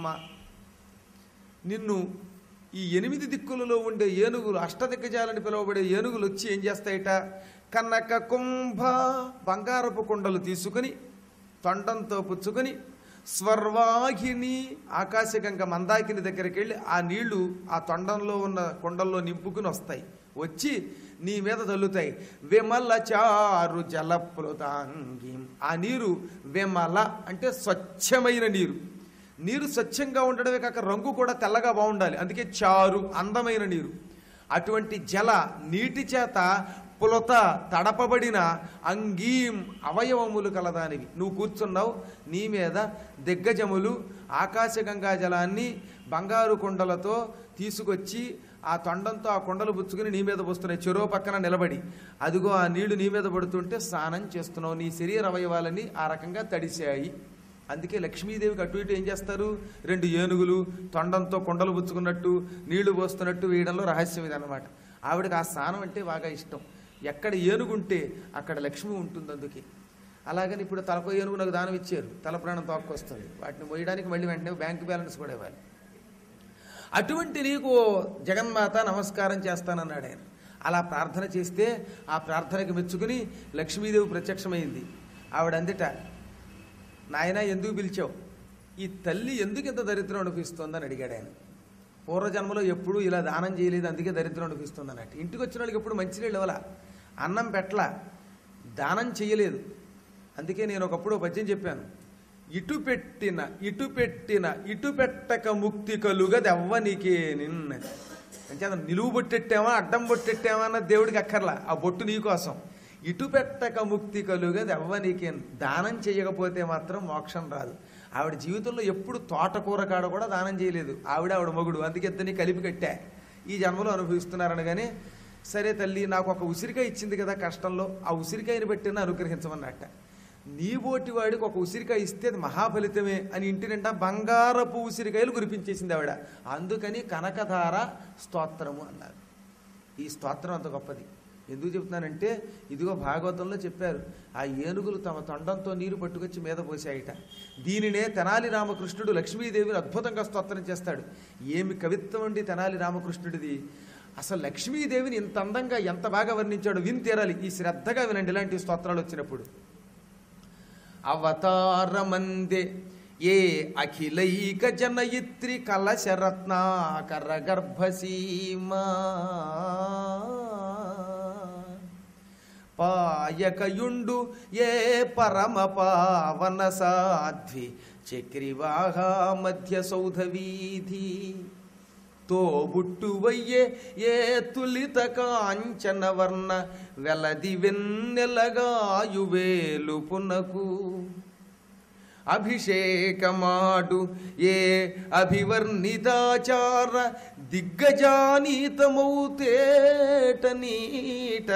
నిన్ను ఈ ఎనిమిది దిక్కులలో ఉండే ఏనుగులు, అష్టదిగ్గజాలని పిలువబడే ఏనుగులు వచ్చి ఏం చేస్తాయిట? కనక కుంభ బంగారపు కుండలు తీసుకుని తొండంతో పుచ్చుకొని, స్వర్వాహిని ఆకాశగంగ మందాకిని దగ్గరికి వెళ్ళి ఆ నీళ్లు ఆ తొండంలో ఉన్న కుండల్లో నింపుకుని వస్తాయి, వచ్చి నీ మీద తల్లుతాయి. విమల చారు జలప్లుతాంగి, ఆ నీరు విమల అంటే స్వచ్ఛమైన నీరు. నీరు స్వచ్ఛంగా ఉండడమే కాక రంగు కూడా తెల్లగా బాగుండాలి, అందుకే చారు అందమైన నీరు. అటువంటి జల నీటి చేత పులత తడపబడిన అంగీం అవయవములు కలదానివి. నువ్వు కూర్చున్నావు, నీ మీద దిగ్గజములు ఆకాశగంగా జలాన్ని బంగారు కుండలతో తీసుకొచ్చి ఆ తొండంతో ఆ కొండలు పుచ్చుకుని నీ మీద పోస్తున్నాయి, చెరో పక్కన నిలబడి. అదిగో ఆ నీళ్లు నీ మీద పడుతుంటే స్నానం చేస్తున్నావు, నీ శరీర అవయవాలని ఆ రకంగా తడిశాయి. అందుకే లక్ష్మీదేవికి అటు ఇటు ఏం చేస్తారు? రెండు ఏనుగులు తొండంతో కొండలు పుచ్చుకున్నట్టు నీళ్లు పోస్తున్నట్టు వేయడంలో రహస్యం ఇది అన్నమాట. ఆవిడకి ఆ స్నానం అంటే బాగా ఇష్టం. ఎక్కడ ఏనుగుంటే అక్కడ లక్ష్మి ఉంటుంది. అందుకే అలాగని ఇప్పుడు తలకో ఏనుగు నాకు దానం ఇచ్చారు, తల ప్రాణం తోక్కొస్తుంది, వాటిని మోయడానికి మళ్ళీ వెంటనే బ్యాంకు బ్యాలెన్స్ కూడా ఇవ్వాలి. అటువంటి నీకు జగన్మాత నమస్కారం చేస్తానన్నాడు ఆయన. అలా ప్రార్థన చేస్తే ఆ ప్రార్థనకి మెచ్చుకుని లక్ష్మీదేవి ప్రత్యక్షమైంది. ఆవిడ అందుట, నాయన ఎందుకు పిలిచావు? ఈ తల్లి ఎందుకు ఇంత దరిద్రం అనిపిస్తోందని అడిగాడు ఆయన. పూర్వజన్మలో ఎప్పుడూ ఇలా దానం చేయలేదు, అందుకే దరిద్రం అనిపిస్తుంది అన్నట్టు. ఇంటికి వచ్చిన వాళ్ళకి ఎప్పుడు మంచినీళ్ళు ఇవ్వాల, అన్నం పెట్టలా, దానం చెయ్యలేదు. అందుకే నేను ఒకప్పుడు పద్యం చెప్పాను, ఇటు పెట్టిన ఇటు పెట్టిన ఇటు పెట్టక ముక్తి కలుగదెవ్వనికే నిన్న. అంటే నిలువు బొట్టెట్టామా అడ్డం బొట్టెట్టామా అన్న దేవుడికి అక్కర్లా, ఆ బొట్టు నీకోసం. ఇటు పెట్టక ముక్తి కలుగదెవ్వనికే. దానం చేయకపోతే మాత్రం మోక్షం రాదు. ఆవిడ జీవితంలో ఎప్పుడు తోటకూర కాడ కూడా దానం చేయలేదు. ఆవిడ ఆవిడ మొగుడు, అందుకే ఇద్దరిని కలిపి కట్టా. ఈ జన్మలో అనుభవిస్తున్నారనగానే, సరే తల్లి నాకు ఒక ఉసిరికాయ ఇచ్చింది కదా కష్టంలో, ఆ ఉసిరికాయని పెట్టిన అనుగ్రహించమన్నట్ట. నీ బోటి వాడికి ఒక ఉసిరికాయ ఇస్తే అది మహాఫలితమే అని ఇంటి నిండా బంగారపు ఉసిరికాయలు కురిపించేసింది ఆవిడ. అందుకని కనకధార స్తోత్రము అన్నారు. ఈ స్తోత్రం అంత గొప్పది. ఎందుకు చెప్తున్నానంటే, ఇదిగో భాగవతంలో చెప్పారు, ఆ ఏనుగులు తమ తొండంతో నీరు పట్టుకొచ్చి మీద పోసాయిట. దీనినే తెనాలి రామకృష్ణుడు లక్ష్మీదేవిని అద్భుతంగా స్తోత్రం చేస్తాడు. ఏమి కవిత్వం అండి తెనాలి రామకృష్ణుడిది. అసలు లక్ష్మీదేవిని ఇంత అందంగా ఎంత బాగా వర్ణించాడు విని తీరాలి. ఈ శ్రద్ధగా వినండి ఇలాంటి స్తోత్రాలు వచ్చినప్పుడు. అవతారమందే ఏ అఖిలైక జనయిత్రి కలశరత్నాకర గర్భసీమా పాయకయుండు ఏ పరమ పావన సాధ్వి చక్రివాహ మధ్య సౌధవీధి తోబుట్టువయ్యే ఏ తులిత కాంచన వర్ణ వెలది వెన్నెలగాయువేలు పునకు అభిషేకమాడు ఏ అభివర్ణితాచార దిగ్గజానీతమౌతేట నీట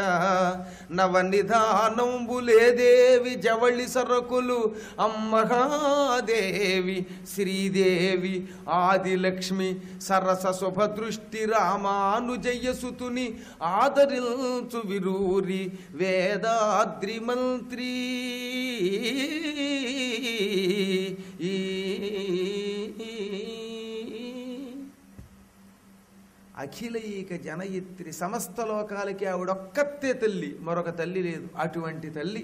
నవనిధానంబులేదేవి జవళి సరకులు అమ్మహాదేవి శ్రీదేవి ఆదిలక్ష్మి సరస శుభదృష్టి రామానుజయసుతుని ఆదరించు విరూరి వేదాద్రి మంత్రి ఈ అఖిలైక జనయిత్రి సమస్త లోకాలకి ఆవిడొక్కతే తల్లి, మరొక తల్లి లేదు. అటువంటి తల్లి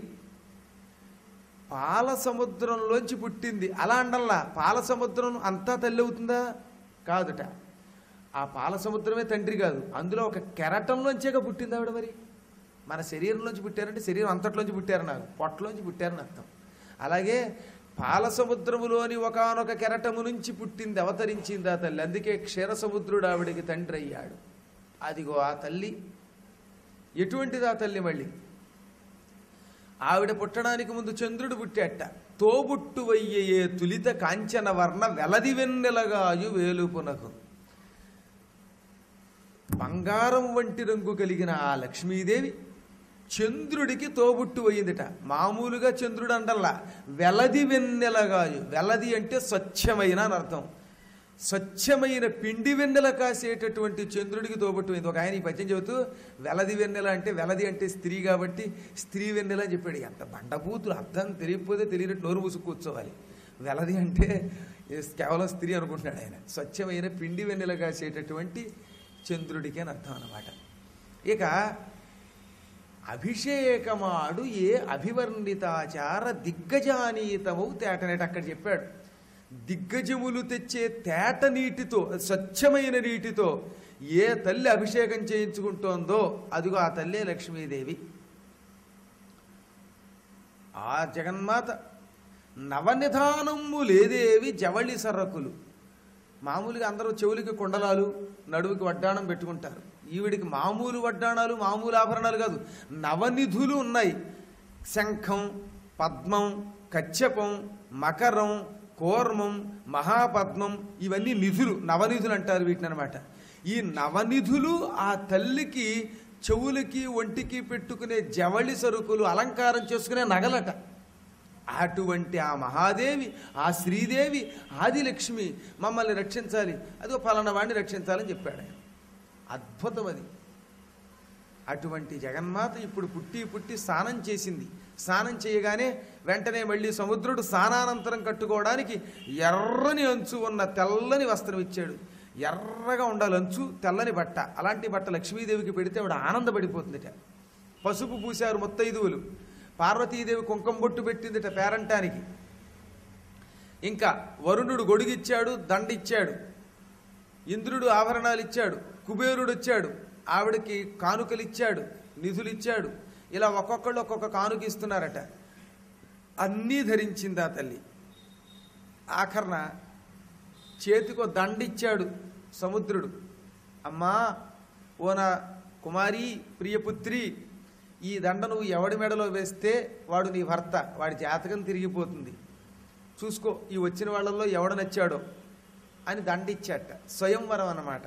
పాల సముద్రంలోంచి పుట్టింది. అలా అండల్లా పాల సముద్రం అంతా తల్లి అవుతుందా? కాదుట. ఆ పాల సముద్రమే తండ్రి కాదు, అందులో ఒక కెరటంలోంచేగా పుట్టింది ఆవిడ. మరి మన శరీరంలోంచి పుట్టారంటే శరీరం అంతట్లోంచి పుట్టారు, నాకు పొట్టలోంచి పుట్టారని అర్థం. అలాగే పాల సముద్రములోని ఒకానొక కెరటము నుంచి పుట్టింది, అవతరించింది ఆ తల్లి. అందుకే క్షీర సముద్రుడు ఆవిడికి తండ్రి అయ్యాడు. అదిగో ఆ తల్లి. ఎటువంటిది ఆ తల్లి? మళ్ళీ ఆవిడ పుట్టడానికి ముందు చంద్రుడు పుట్టాట. తోబుట్టువయ్యే తులిత కాంచన వర్ణ వెలది వెన్నెలగాయు వేలుపునకు. బంగారం వంటి రంగు కలిగిన ఆ లక్ష్మీదేవి చంద్రుడికి తోబుట్టు అయ్యిందిట. మామూలుగా చంద్రుడు అండల్లా వెలది వెన్నెలగాయు. వెలది అంటే స్వచ్ఛమైన అని అర్థం. స్వచ్ఛమైన పిండి వెన్నెల కాసేటటువంటి చంద్రుడికి తోబుట్టు అయింది. ఒక ఆయన ఈ పద్యం చెబుతూ వెలది వెన్నెల అంటే, వెలది అంటే స్త్రీ కాబట్టి స్త్రీ వెన్నెల అని చెప్పాడు. ఎంత బండబూతులు, అర్థం తెలియకపోతే తెలియనట్టు నోరు మూసు కూర్చోవాలి. వెలది అంటే కేవలం స్త్రీ అనుకుంటున్నాడు ఆయన. స్వచ్ఛమైన పిండి వెన్నెల కాసేటటువంటి చంద్రుడికి అని అర్థం అన్నమాట. ఇక అభిషేకమాడు ఏ అభివర్ణితాచార దిగ్గజానీతమౌ తేటనేట అక్కడ చెప్పాడు. దిగ్గజములు తెచ్చే తేట నీటితో, స్వచ్ఛమైన నీటితో ఏ తల్లి అభిషేకం చేయించుకుంటోందో అదిగో ఆ తల్లే లక్ష్మీదేవి. ఆ జగన్మాత నవనిధానము లేదేవి జవళి సరకులు. మామూలుగా అందరూ చెవులకి కుండలాలు, నడువుకి వడ్డాణం పెట్టుకుంటారు. ఈవిడికి మామూలు వడ్డాణాలు, మామూలు ఆభరణాలు కాదు, నవనిధులు ఉన్నాయి. శంఖం, పద్మం, కచ్చపం, మకరం, కూర్మం, మహాపద్మం, ఇవన్నీ నిధులు, నవనిధులు అంటారు వీటిని అనమాట. ఈ నవనిధులు ఆ తల్లికి చెవులకి ఒంటికి పెట్టుకునే జవళి సరుకులు, అలంకారం చేసుకునే నగలట. అటువంటి ఆ మహాదేవి, ఆ శ్రీదేవి ఆదిలక్ష్మి మమ్మల్ని రక్షించాలి, అదో ఫలానా వాడిని రక్షించాలని చెప్పాడు ఆయన. అద్భుతం అది. అటువంటి జగన్మాత ఇప్పుడు పుట్టి పుట్టి స్నానం చేసింది. స్నానం చేయగానే వెంటనే మళ్ళీ సముద్రుడు స్నానానంతరం కట్టుకోవడానికి ఎర్రని అంచు ఉన్న తెల్లని వస్త్రం ఇచ్చాడు. ఎర్రగా ఉండాలి అంచు, తెల్లని బట్ట. అలాంటి బట్ట లక్ష్మీదేవికి పెడితే ఆవిడ ఆనందపడిపోతుందిట. పసుపు పూశారు ముత్తైదువులు. పార్వతీదేవి కుంకుమ బొట్టు పెట్టిందిట పేరంటానికి. ఇంకా వరుణుడు గొడుగిచ్చాడు, దండిచ్చాడు. ఇంద్రుడు ఆభరణాలు ఇచ్చాడు. కుబేరుడు వచ్చాడు, ఆవిడకి కానుకలు ఇచ్చాడు, నిధులు ఇచ్చాడు. ఇలా ఒక్కొక్కళ్ళు ఒక్కొక్క కానుక ఇస్తున్నారట. అన్నీ ధరించింది ఆ తల్లి. ఆఖరణ చేతికో దండిచ్చాడు సముద్రుడు. అమ్మా ఓ నా కుమారి ప్రియపుత్రి, ఈ దండ నువ్వు ఎవడి మెడలో వేస్తే వాడు నీ భర్త, వాడి జాతకం తిరిగిపోతుంది, చూసుకో ఈ వచ్చిన వాళ్ళల్లో ఎవడు నచ్చాడో అని దండిచ్చాట. స్వయంవరం అన్నమాట.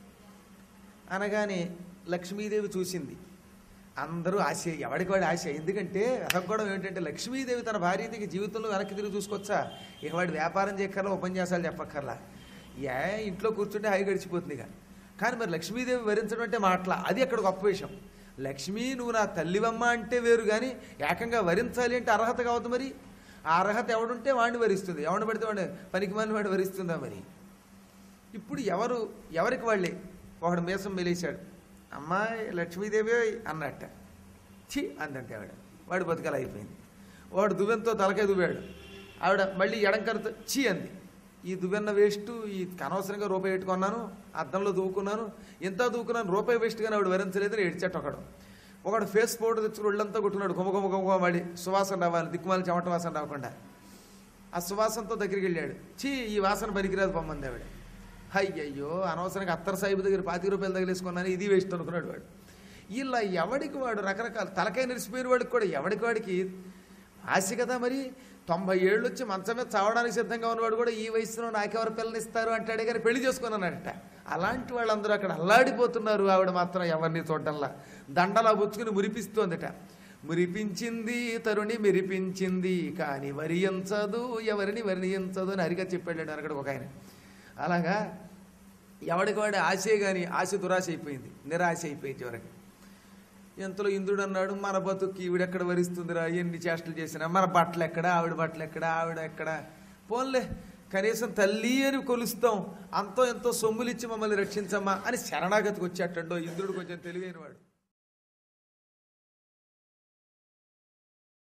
అనగానే లక్ష్మీదేవి చూసింది. అందరూ ఆశ, ఎవడికి వాడి ఆశ. ఎందుకంటే అసంకోవడం ఏంటంటే లక్ష్మీదేవి తన భార్యకి జీవితంలో వెనక్కి తిరిగి చూసుకోవచ్చా? ఇక వాడి వ్యాపారం చేయక్కర్లా, ఉపన్యాసాలు చెప్పక్కర్లా, ఏ ఇంట్లో కూర్చుంటే హాయి గడిచిపోతుంది. ఇక కానీ మరి లక్ష్మీదేవి వరించడం అంటే మాటల, అది అక్కడ గొప్ప విషయం. లక్ష్మీ నువ్వు నా తల్లివమ్మ అంటే వేరు, కానీ ఏకంగా వరించాలి అంటే అర్హత కావద్దు. మరి ఆ అర్హత ఎవడుంటే వాడిని వరిస్తుంది, ఎవడిని పడితే వాడిని పనికి మాలిన వాడిని వరిస్తుందా? మరి ఇప్పుడు ఎవరు ఎవరికి వాళ్ళే. ఒకడు మీసం మెలేశాడు, అమ్మాయి లక్ష్మీదేవి అన్నట్ట. ఛీ అందంటే ఆవిడ. వాడు బతుకలు అయిపోయింది. వాడు దువ్వెంతో తలకాయ దువ్వాడు. ఆవిడ మళ్ళీ ఎడంకరతో చీ అంది. ఈ దువ్వెన్న వేస్ట్, ఈ అనవసరంగా రూపాయి పెట్టుకున్నాను, అద్దంలో దువ్వుకున్నాను, ఎంత దువ్వుకున్నాను, రూపాయి వేస్ట్ కానీ ఆవిడ భరించలేదని ఏడ్చట్టు ఒకడు. ఒకడు ఫేస్ పౌడర్ తెచ్చుకుని ఒళ్ళంతా కొట్టుకున్నాడు, గుమ గుమ గుమ వాడి సువాసన రావాలి, దిక్కుమాలి చెమట వాసన రాకుండా. ఆ సువాసనతో దగ్గరికి వెళ్ళాడు. చీ ఈ వాసన పనికిరాదు పొమ్మంది ఆవిడ. అయ్యయ్యో అనవసరంగా అత్తర సాహిబు దగ్గర పాతిక రూపాయలు తగిలేసుకున్నాను, ఇది వేస్ట్ అనుకున్నాడు వాడు. ఇలా ఎవడికి వాడు రకరకాల తలకాయ నిలిచిపోయిన వాడికి కూడా ఎవడికి వాడికి ఆశ కదా. మరి తొంభై ఏళ్ళు వచ్చి మంచం మీద చావడానికి సిద్ధంగా ఉన్నవాడు కూడా ఈ వయసులో నాకెవరు పిల్లనిస్తారు అంటాడే కానీ పెళ్లి చేసుకున్నానట. అలాంటి వాళ్ళందరూ అక్కడ అల్లాడిపోతున్నారు. ఆవిడ మాత్రం ఎవరిని చూడటంలా దండలా బుచ్చుకుని మురిపిస్తోందట. మురిపించింది తరుణి మెరిపించింది కానీ వరియించదు ఎవరిని వరియించదు అని హరిగా చెప్పాడు అక్కడ ఒక ఆయన. అలాగా ఎవడికి వాడి ఆశే కానీ ఆశ దురాశ అయిపోయింది, నిరాశ అయిపోయింది చివరికి. ఎంతలో ఇంద్రుడు అన్నాడు, మన బతుక్కి ఈవిడెక్కడ వరిస్తుందిరా, ఎన్ని చేష్టలు చేసినా మన బట్టలు ఎక్కడ, ఆవిడ బట్టలు ఎక్కడ, ఆవిడ ఎక్కడ, పోన్లే కనీసం తల్లి అని కొలుస్తాం, అంతో ఎంతో సొమ్ములిచ్చి మమ్మల్ని రక్షించమ్మా అని శరణాగతికి వచ్చేటండో ఇంద్రుడు కొంచెం తెలివైన వాడు.